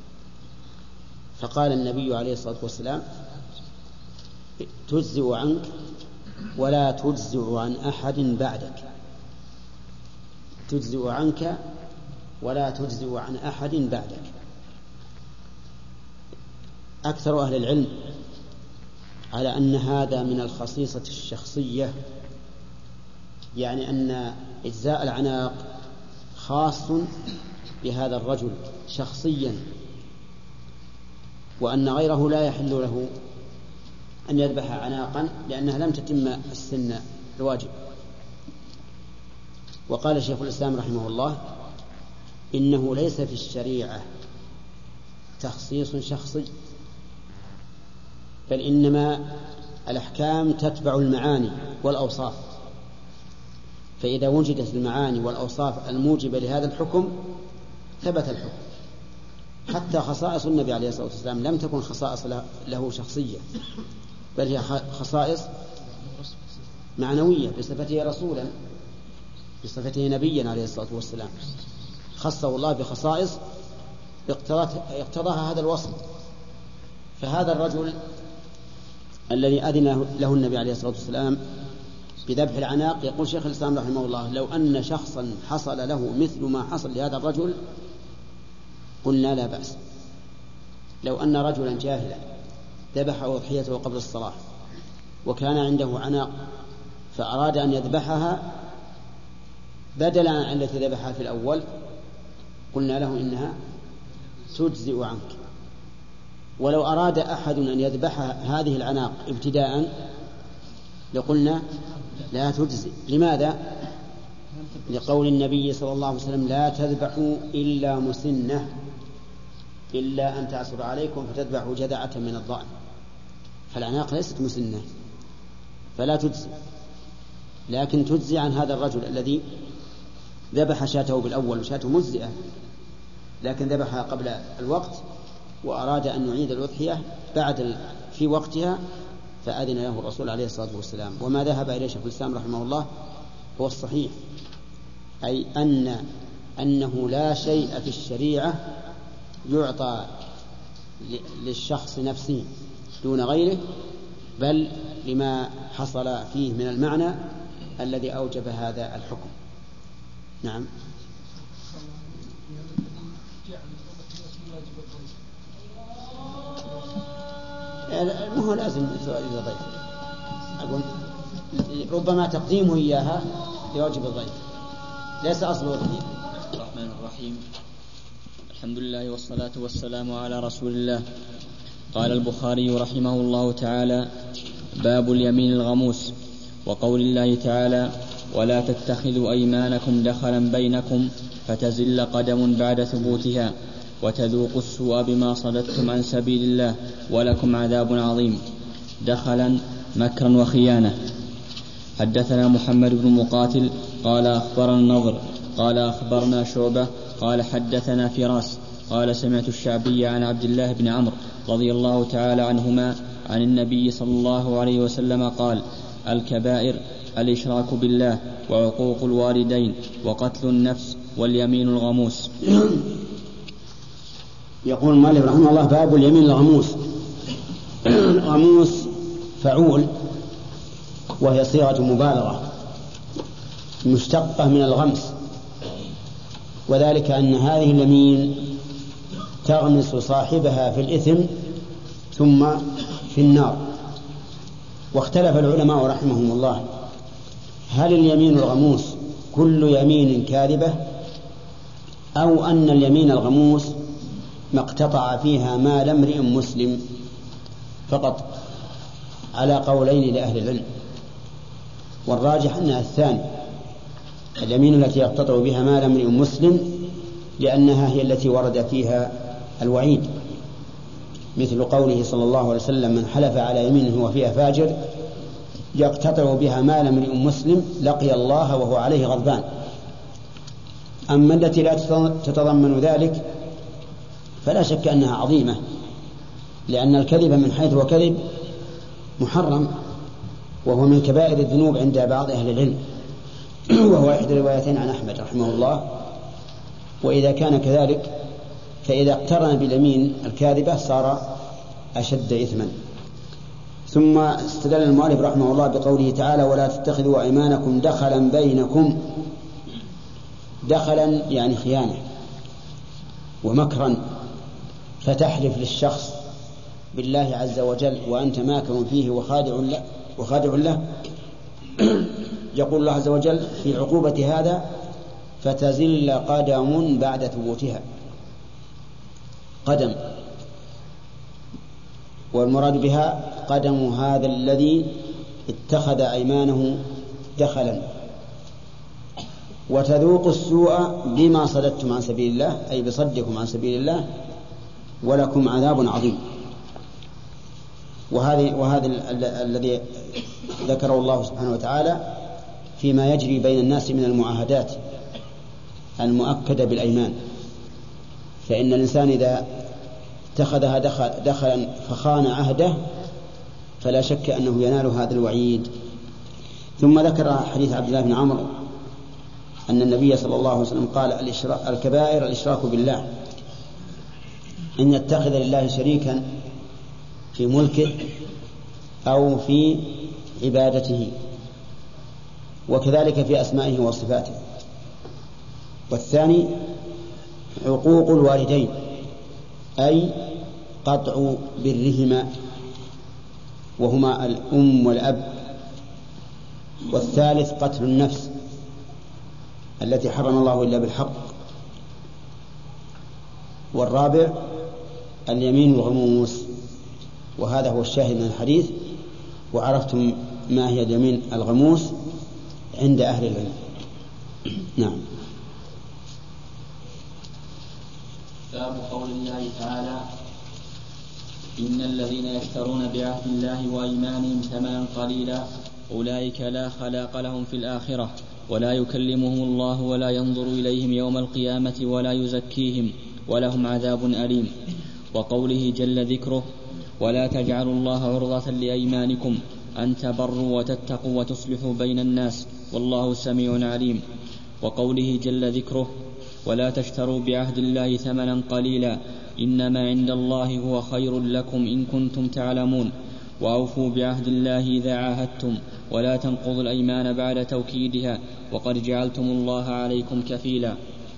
فقال النبي عليه الصلاة والسلام تجزئ عنك ولا تجزئ عن أحد بعدك، تجزئ عنك ولا تجزئ عن أحد بعدك. أكثر أهل العلم على أن هذا من الخصيصة الشخصية، يعني أن إجزاء العناق خاص بهذا الرجل شخصيا، وأن غيره لا يحل له أن يذبح عناقا لأنها لم تتم السن الواجب. وقال شيخ الإسلام رحمه الله إنه ليس في الشريعة تخصيص شخصي، بل إنما الأحكام تتبع المعاني والأوصاف، فإذا وجدت المعاني والأوصاف الموجبة لهذا الحكم ثبت الحكم. حتى خصائص النبي عليه الصلاة والسلام لم تكن خصائص له شخصية، بل هي خصائص معنوية بصفته رسولا، بصفته نبيا عليه الصلاة والسلام، خصه الله بخصائص اقتضاها هذا الوصف. فهذا الرجل الذي أذن له النبي عليه الصلاة والسلام بذبح العناق، يقول شيخ الإسلام رحمه الله لو أن شخصا حصل له مثل ما حصل لهذا الرجل قلنا لا بأس. لو أن رجلا جاهلا ذبح أضحيته قبل الصلاة وكان عنده عناق فأراد أن يذبحها بدلا عن التي ذبحها في الأول قلنا له إنها تجزئ عنك. ولو أراد أحد أن يذبح هذه العناق ابتداء لقلنا لا تجزئ. لماذا؟ لقول النبي صلى الله عليه وسلم لا تذبحوا إلا مسنة إلا أن تعصر عليكم فتذبحوا جذعة من الضأن، فالعناق ليست مسنة فلا تجزئ، لكن تجزي عن هذا الرجل الذي ذبح شاته بالأول وشاته مجزئة لكن ذبحها قبل الوقت وأراد أن يعيد الأضحية بعد في وقتها فأذن له الرسول عليه الصلاة والسلام. وما ذهب إليه شيخ الإسلام رحمه الله هو الصحيح، أي أن أنه لا شيء في الشريعة يعطى للشخص نفسه دون غيره، بل لما حصل فيه من المعنى الذي أوجب هذا الحكم. نعم. ما هو لازم إذا ضيف، أقول ربما تقديمه إياها لواجب الضيف ليس أصل الضيف. الرحمن الرحيم الحمد لله والصلاة والسلام على رسول الله. قال البخاري رحمه الله تعالى: باب اليمين الغموس. وقول الله تعالى: ولا تتخذوا أيمانكم دخلا بينكم فتزل قدم بعد ثبوتها وتذوقوا السوء بما صددتم عن سبيل الله ولكم عذاب عظيم. دخلا مكرا وخيانة. حدثنا محمد بن مقاتل قال أخبرنا النضر قال أخبرنا شعبة قال حدثنا فراس قال سمعت الشعبي عن عبد الله بن عمرو رضي الله تعالى عنهما عن النبي صلى الله عليه وسلم قال: الكبائر الإشراك بالله وعقوق الوالدين وقتل النفس واليمين الغموس. يقول المؤلف رحمه الله: باب اليمين الغموس. غموس فعول، وهي صيغة مبالغة مشتقة من الغمس، وذلك أن هذه اليمين تغمس صاحبها في الإثم ثم في النار. واختلف العلماء رحمهم الله: هل اليمين الغموس كل يمين كاذبة، أو أن اليمين الغموس ما اقتطع فيها مال امرئ مسلم فقط، على قولين لأهل العلم. والراجح أنها الثاني، اليمين التي يقتطع بها مال امرئ مسلم، لأنها هي التي ورد فيها الوعيد، مثل قوله صلى الله عليه وسلم: من حلف على يمينه وفيها فاجر يقتطع بها مال امرئ مسلم لقي الله وهو عليه غضبان. أما التي لا تتضمن ذلك فلا شك أنها عظيمة، لأن الكذب من حيث وكذب محرم، وهو من كبائر الذنوب عند بعض أهل العلم، وهو إحدى الروايتين عن أحمد رحمه الله. وإذا كان كذلك فإذا اقترن باليمين الكاذبة صار أشد إثما. ثم استدل المؤلف رحمه الله بقوله تعالى: ولا تتخذوا أيمانكم دخلا بينكم. دخلا يعني خيانة ومكرا، فتحلف للشخص بالله عز وجل وأنت ماكر فيه وخادع له, وخادع له. يقول الله عز وجل في عقوبة هذا: فتزل قدم بعد ثبوتها. قدم، والمراد بها قدم هذا الذي اتخذ أيمانه دخلا. وتذوق السوء بما صددتم عن سبيل الله، أي بصدكم عن سبيل الله، ولكم عذاب عظيم. وهذا وهذا الذي ذكره الله سبحانه وتعالى فيما يجري بين الناس من المعاهدات المؤكدة بالأيمان. فإن الإنسان إذا اتخذها دخل دخلا فخان عهده فلا شك أنه ينال هذا الوعيد. ثم ذكر حديث عبد الله بن عمرو أن النبي صلى الله عليه وسلم قال: الكبائر الإشراك بالله، إن يتخذ لله شريكا في ملكه أو في عبادته، وكذلك في أسمائه وصفاته. والثاني عقوق الوالدين، أي قطع برهما، وهما الأم والأب. والثالث قتل النفس التي حرم الله إلا بالحق. والرابع اليمين الغموس، وهذا هو الشاهد من الحديث. وعرفتم ما هي اليمين الغموس عند أهل العلم. نعم. باب قول الله تعالى: إن الذين يشترون بعهد الله وأيمانهم ثمنا قليلا أولئك لا خلاق لهم في الآخرة ولا يكلمهم الله ولا ينظر إليهم يوم القيامة ولا يزكيهم ولهم عذاب أليم. وقوله جل ذكره: ولا تجعلوا الله عرضة لأيمانكم أن تبروا وتتقوا وتصلحوا بين الناس والله سميع عليم. وقوله جل ذكره: ولا تشتروا بعهد الله ثمنا قليلا إنما عند الله هو خير لكم إن كنتم تعلمون. وأوفوا بعهد الله إذا عاهدتم ولا تنقضوا الأيمان بعد توكيدها وقد جعلتم الله عليكم كفيلا.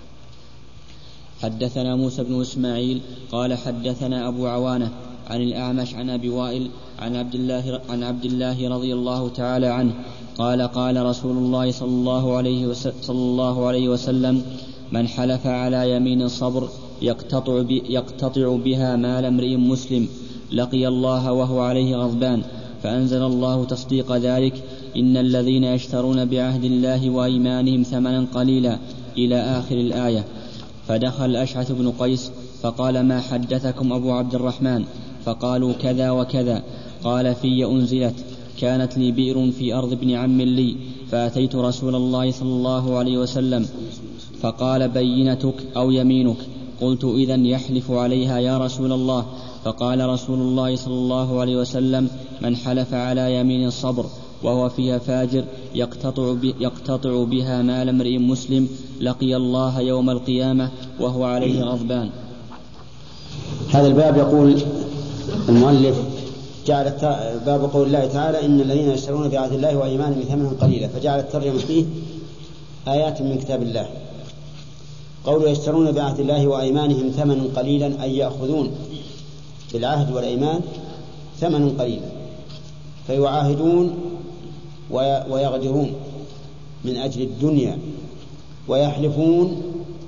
حدثنا موسى بن إسماعيل قال حدثنا أبو عوانة عن الأعمش عن أبي وائل عن عبد الله عن عبد الله رضي الله تعالى عنه قال: قال رسول الله صلى الله عليه وسلم, صلى الله عليه وسلم: من حلف على يمين صبر يقتطع, يقتطع بها مال امرئ مسلم لقي الله وهو عليه غضبان. فأنزل الله تصديق ذلك: إن الذين يشترون بعهد الله وأيمانهم ثمنا قليلا إلى آخر الآية. فدخل الأشعث بن قيس فقال: ما حدثكم أبو عبد الرحمن؟ فقالوا: كذا وكذا. قال: في أنزلت: كانت لي بئر في أرض ابن عم لي، فأتيت رسول الله صلى الله عليه وسلم فقال: بينتك أو يمينك؟ قلت: إذن يحلف عليها يا رسول الله. فقال رسول الله صلى الله عليه وسلم: من حلف على يمين الصبر وهو فيها فاجر يقتطع, يقتطع بها مال امرئ مسلم لقي الله يوم القيامة وهو عليه غضبان. هذا الباب يقول المؤلف جعل باب قول الله تعالى: إن الذين يشترون بعهد الله وأيمانهم ثمنا قليلا، فجعل الترجمة فيه آيات من كتاب الله. قول يشترون بعهد الله وأيمانهم ثمنا قليلا أي يأخذون بالعهد والأيمان ثمنا قليلا، فيعاهدون ويغدرون من أجل الدنيا، ويحلفون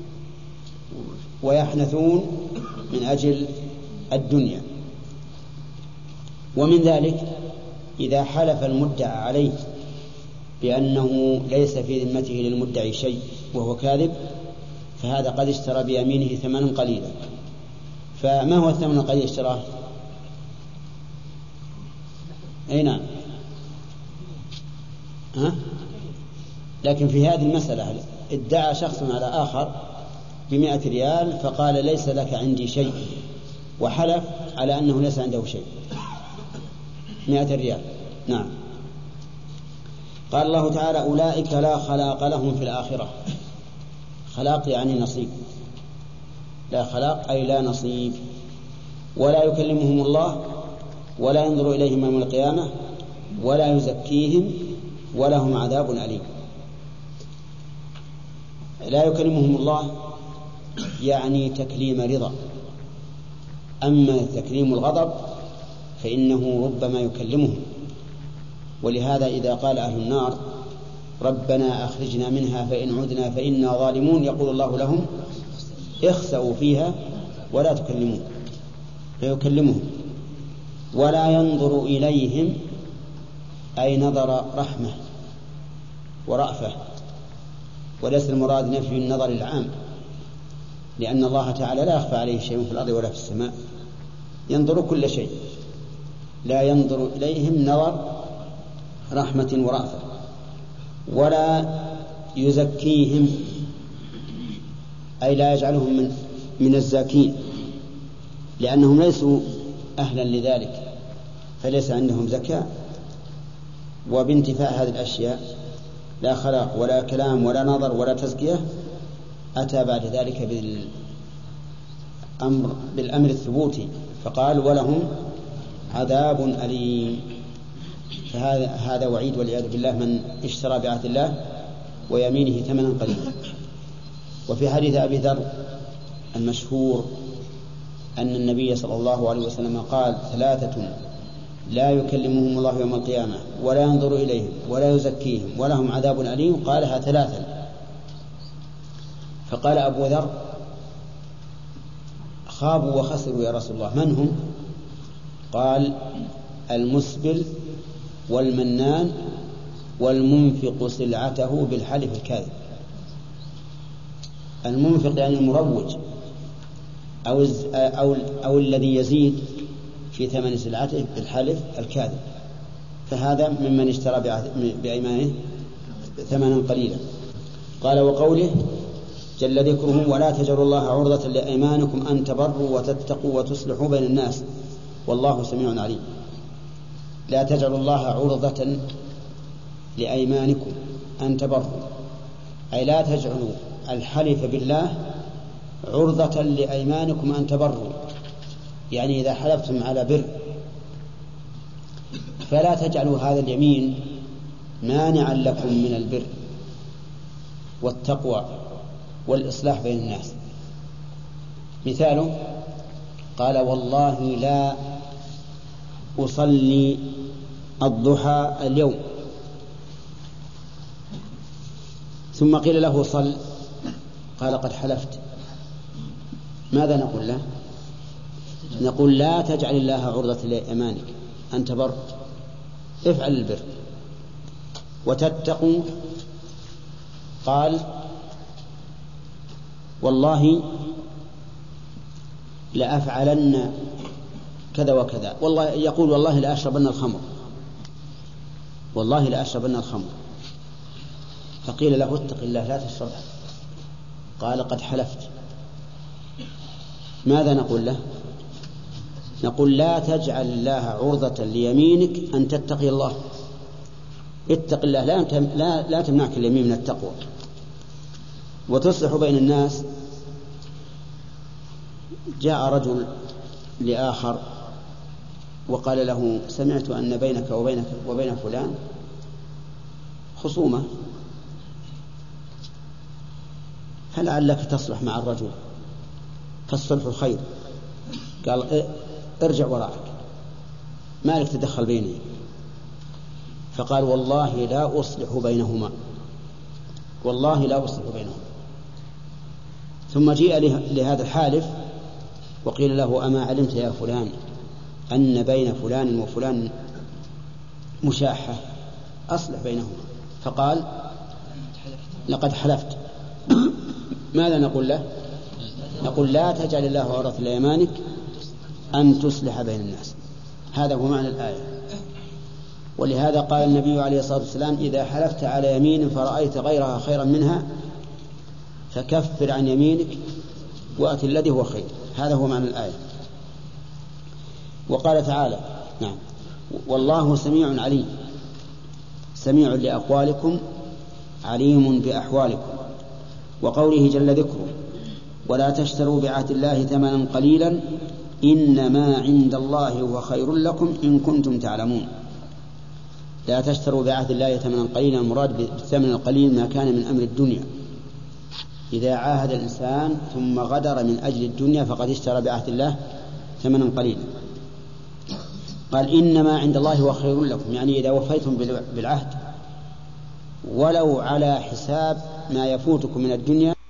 ويحنثون من أجل الدنيا. ومن ذلك إذا حلف المدعى عليه بأنه ليس في ذمته للمدعي شيء وهو كاذب، فهذا قد اشترى بيمينه ثمنا قليلا. فما هو الثمن القليل اشتراه؟ أي نعم، ها؟ لكن في هذه المسألة ادعى شخص على آخر بمئة ريال فقال: ليس لك عندي شيء، وحلف على أنه ليس عنده شيء، مئة ريال. نعم. قال الله تعالى: أولئك لا خلاق لهم في الآخرة. خلاق يعني نصيب، لا خلاق أي لا نصيب. ولا يكلمهم الله ولا ينظر إليهم يوم القيامة ولا يزكيهم ولهم عذاب أليم. لا يكلمهم الله يعني تكليم رضا، أما تكليم الغضب فإنه ربما يكلمهم. ولهذا إذا قال أهل النار: ربنا أخرجنا منها فإن عدنا فإنا ظالمون، يقول الله لهم: اخسأوا فيها ولا تكلمون. فيكلمهم. ولا ينظر إليهم أي نظر رحمة ورأفة، وليس المراد نفي النظر العام، لأن الله تعالى لا يخفى عليه شيء في الأرض ولا في السماء، ينظر كل شيء. لا ينظر إليهم نظر رحمة ورأفة. ولا يزكيهم أي لا يجعلهم من, من الزاكين، لأنهم ليسوا أهلا لذلك، فليس عندهم زكاة. وبانتفاء هذه الأشياء لا خلاق ولا كلام ولا نظر ولا تزكية، أتى بعد ذلك بالأمر, بالأمر الثبوتي، فقال: ولهم عذاب أليم. فهذا هذا وعيد والعياذ بالله من اشترى بعهد الله ويمينه ثمنا قليلا. وفي حديث أبي ذر المشهور أن النبي صلى الله عليه وسلم قال: ثلاثة لا يكلمهم الله يوم القيامة ولا ينظر إليهم ولا يزكيهم ولهم عذاب أليم. قالها ثلاثا. فقال أبو ذر: خابوا وخسروا يا رسول الله، من هم؟ قال: المسبل والمنان والمنفق سلعته بالحلف الكاذب. المنفق يعني المروج أو, أو, أو الذي يزيد في ثمن سلعته بالحلف الكاذب، فهذا ممن اشترى بأيمانه ثمنا قليلا. قال: وقوله جل ذكره: ولا تجعلوا الله عرضة لأيمانكم أن تبروا وتتقوا وتصلحوا بين الناس والله سميع عليم. لا تجعلوا الله عرضة لأيمانكم أن تبروا، أي لا تجعلوا الحلف بالله عرضة لأيمانكم أن تبروا، يعني إذا حلفتم على بر فلا تجعلوا هذا اليمين مانعا لكم من البر والتقوى والإصلاح بين الناس. مثاله: قال: والله لا أصلي الضحى اليوم، ثم قيل له: صل، قال: قد حلفت. ماذا نقول له؟ نقول لا تجعل الله عرضة لأيمانك أن تبر، افعل البر وتتقوا. قال والله لأفعلن كذا وكذا، والله يقول والله لأشربن الخمر، والله لأشربن الخمر. فقيل له اتق الله لا تشربها، قال قد حلفت. ماذا نقول له؟ نقول لا تجعل الله عرضة ليمينك أن تتقي الله، اتق الله، لا, لا, لا تمنعك اليمين من التقوى وتصلح بين الناس. جاء رجل لآخر وقال له سمعت أن بينك وبينك وبين فلان خصومة، فلعلك تصلح مع الرجل، فالصلح خير. قال ارجع وراءك، ما لك تدخل بيني. فقال والله لا أصلح بينهما، والله لا أصلح بينهما. ثم جيء لهذا الحالف وقيل له أما علمت يا فلان أن بين فلان وفلان مشاحة، أصلح بينهما. فقال لقد حلفت. ماذا نقول له؟ نقول لا تجعل الله عرضة لأيمانك أن تصلح بين الناس. هذا هو معنى الآية. ولهذا قال النبي عليه الصلاة والسلام إذا حلفت على يمين فرأيت غيرها خيرا منها فكفر عن يمينك وأت الذي هو خير. هذا هو معنى الآية. وقال تعالى نعم والله سميع عليم، سميع لأقوالكم عليم بأحوالكم. وقوله جل ذكره ولا تشتروا بعهد الله ثمنا قليلا إنما عند الله هو خير لكم إن كنتم تعلمون. لا تشتروا بعهد الله ثمنا قليلا، المراد بالثمن القليل ما كان من أمر الدنيا. إذا عاهد الإنسان ثم غدر من أجل الدنيا فقد اشترى بعهد الله ثمنا قليلا. قال إنما عند الله هو خير لكم، يعني إذا وفيتم بالعهد ولو على حساب ما يفوتكم من الدنيا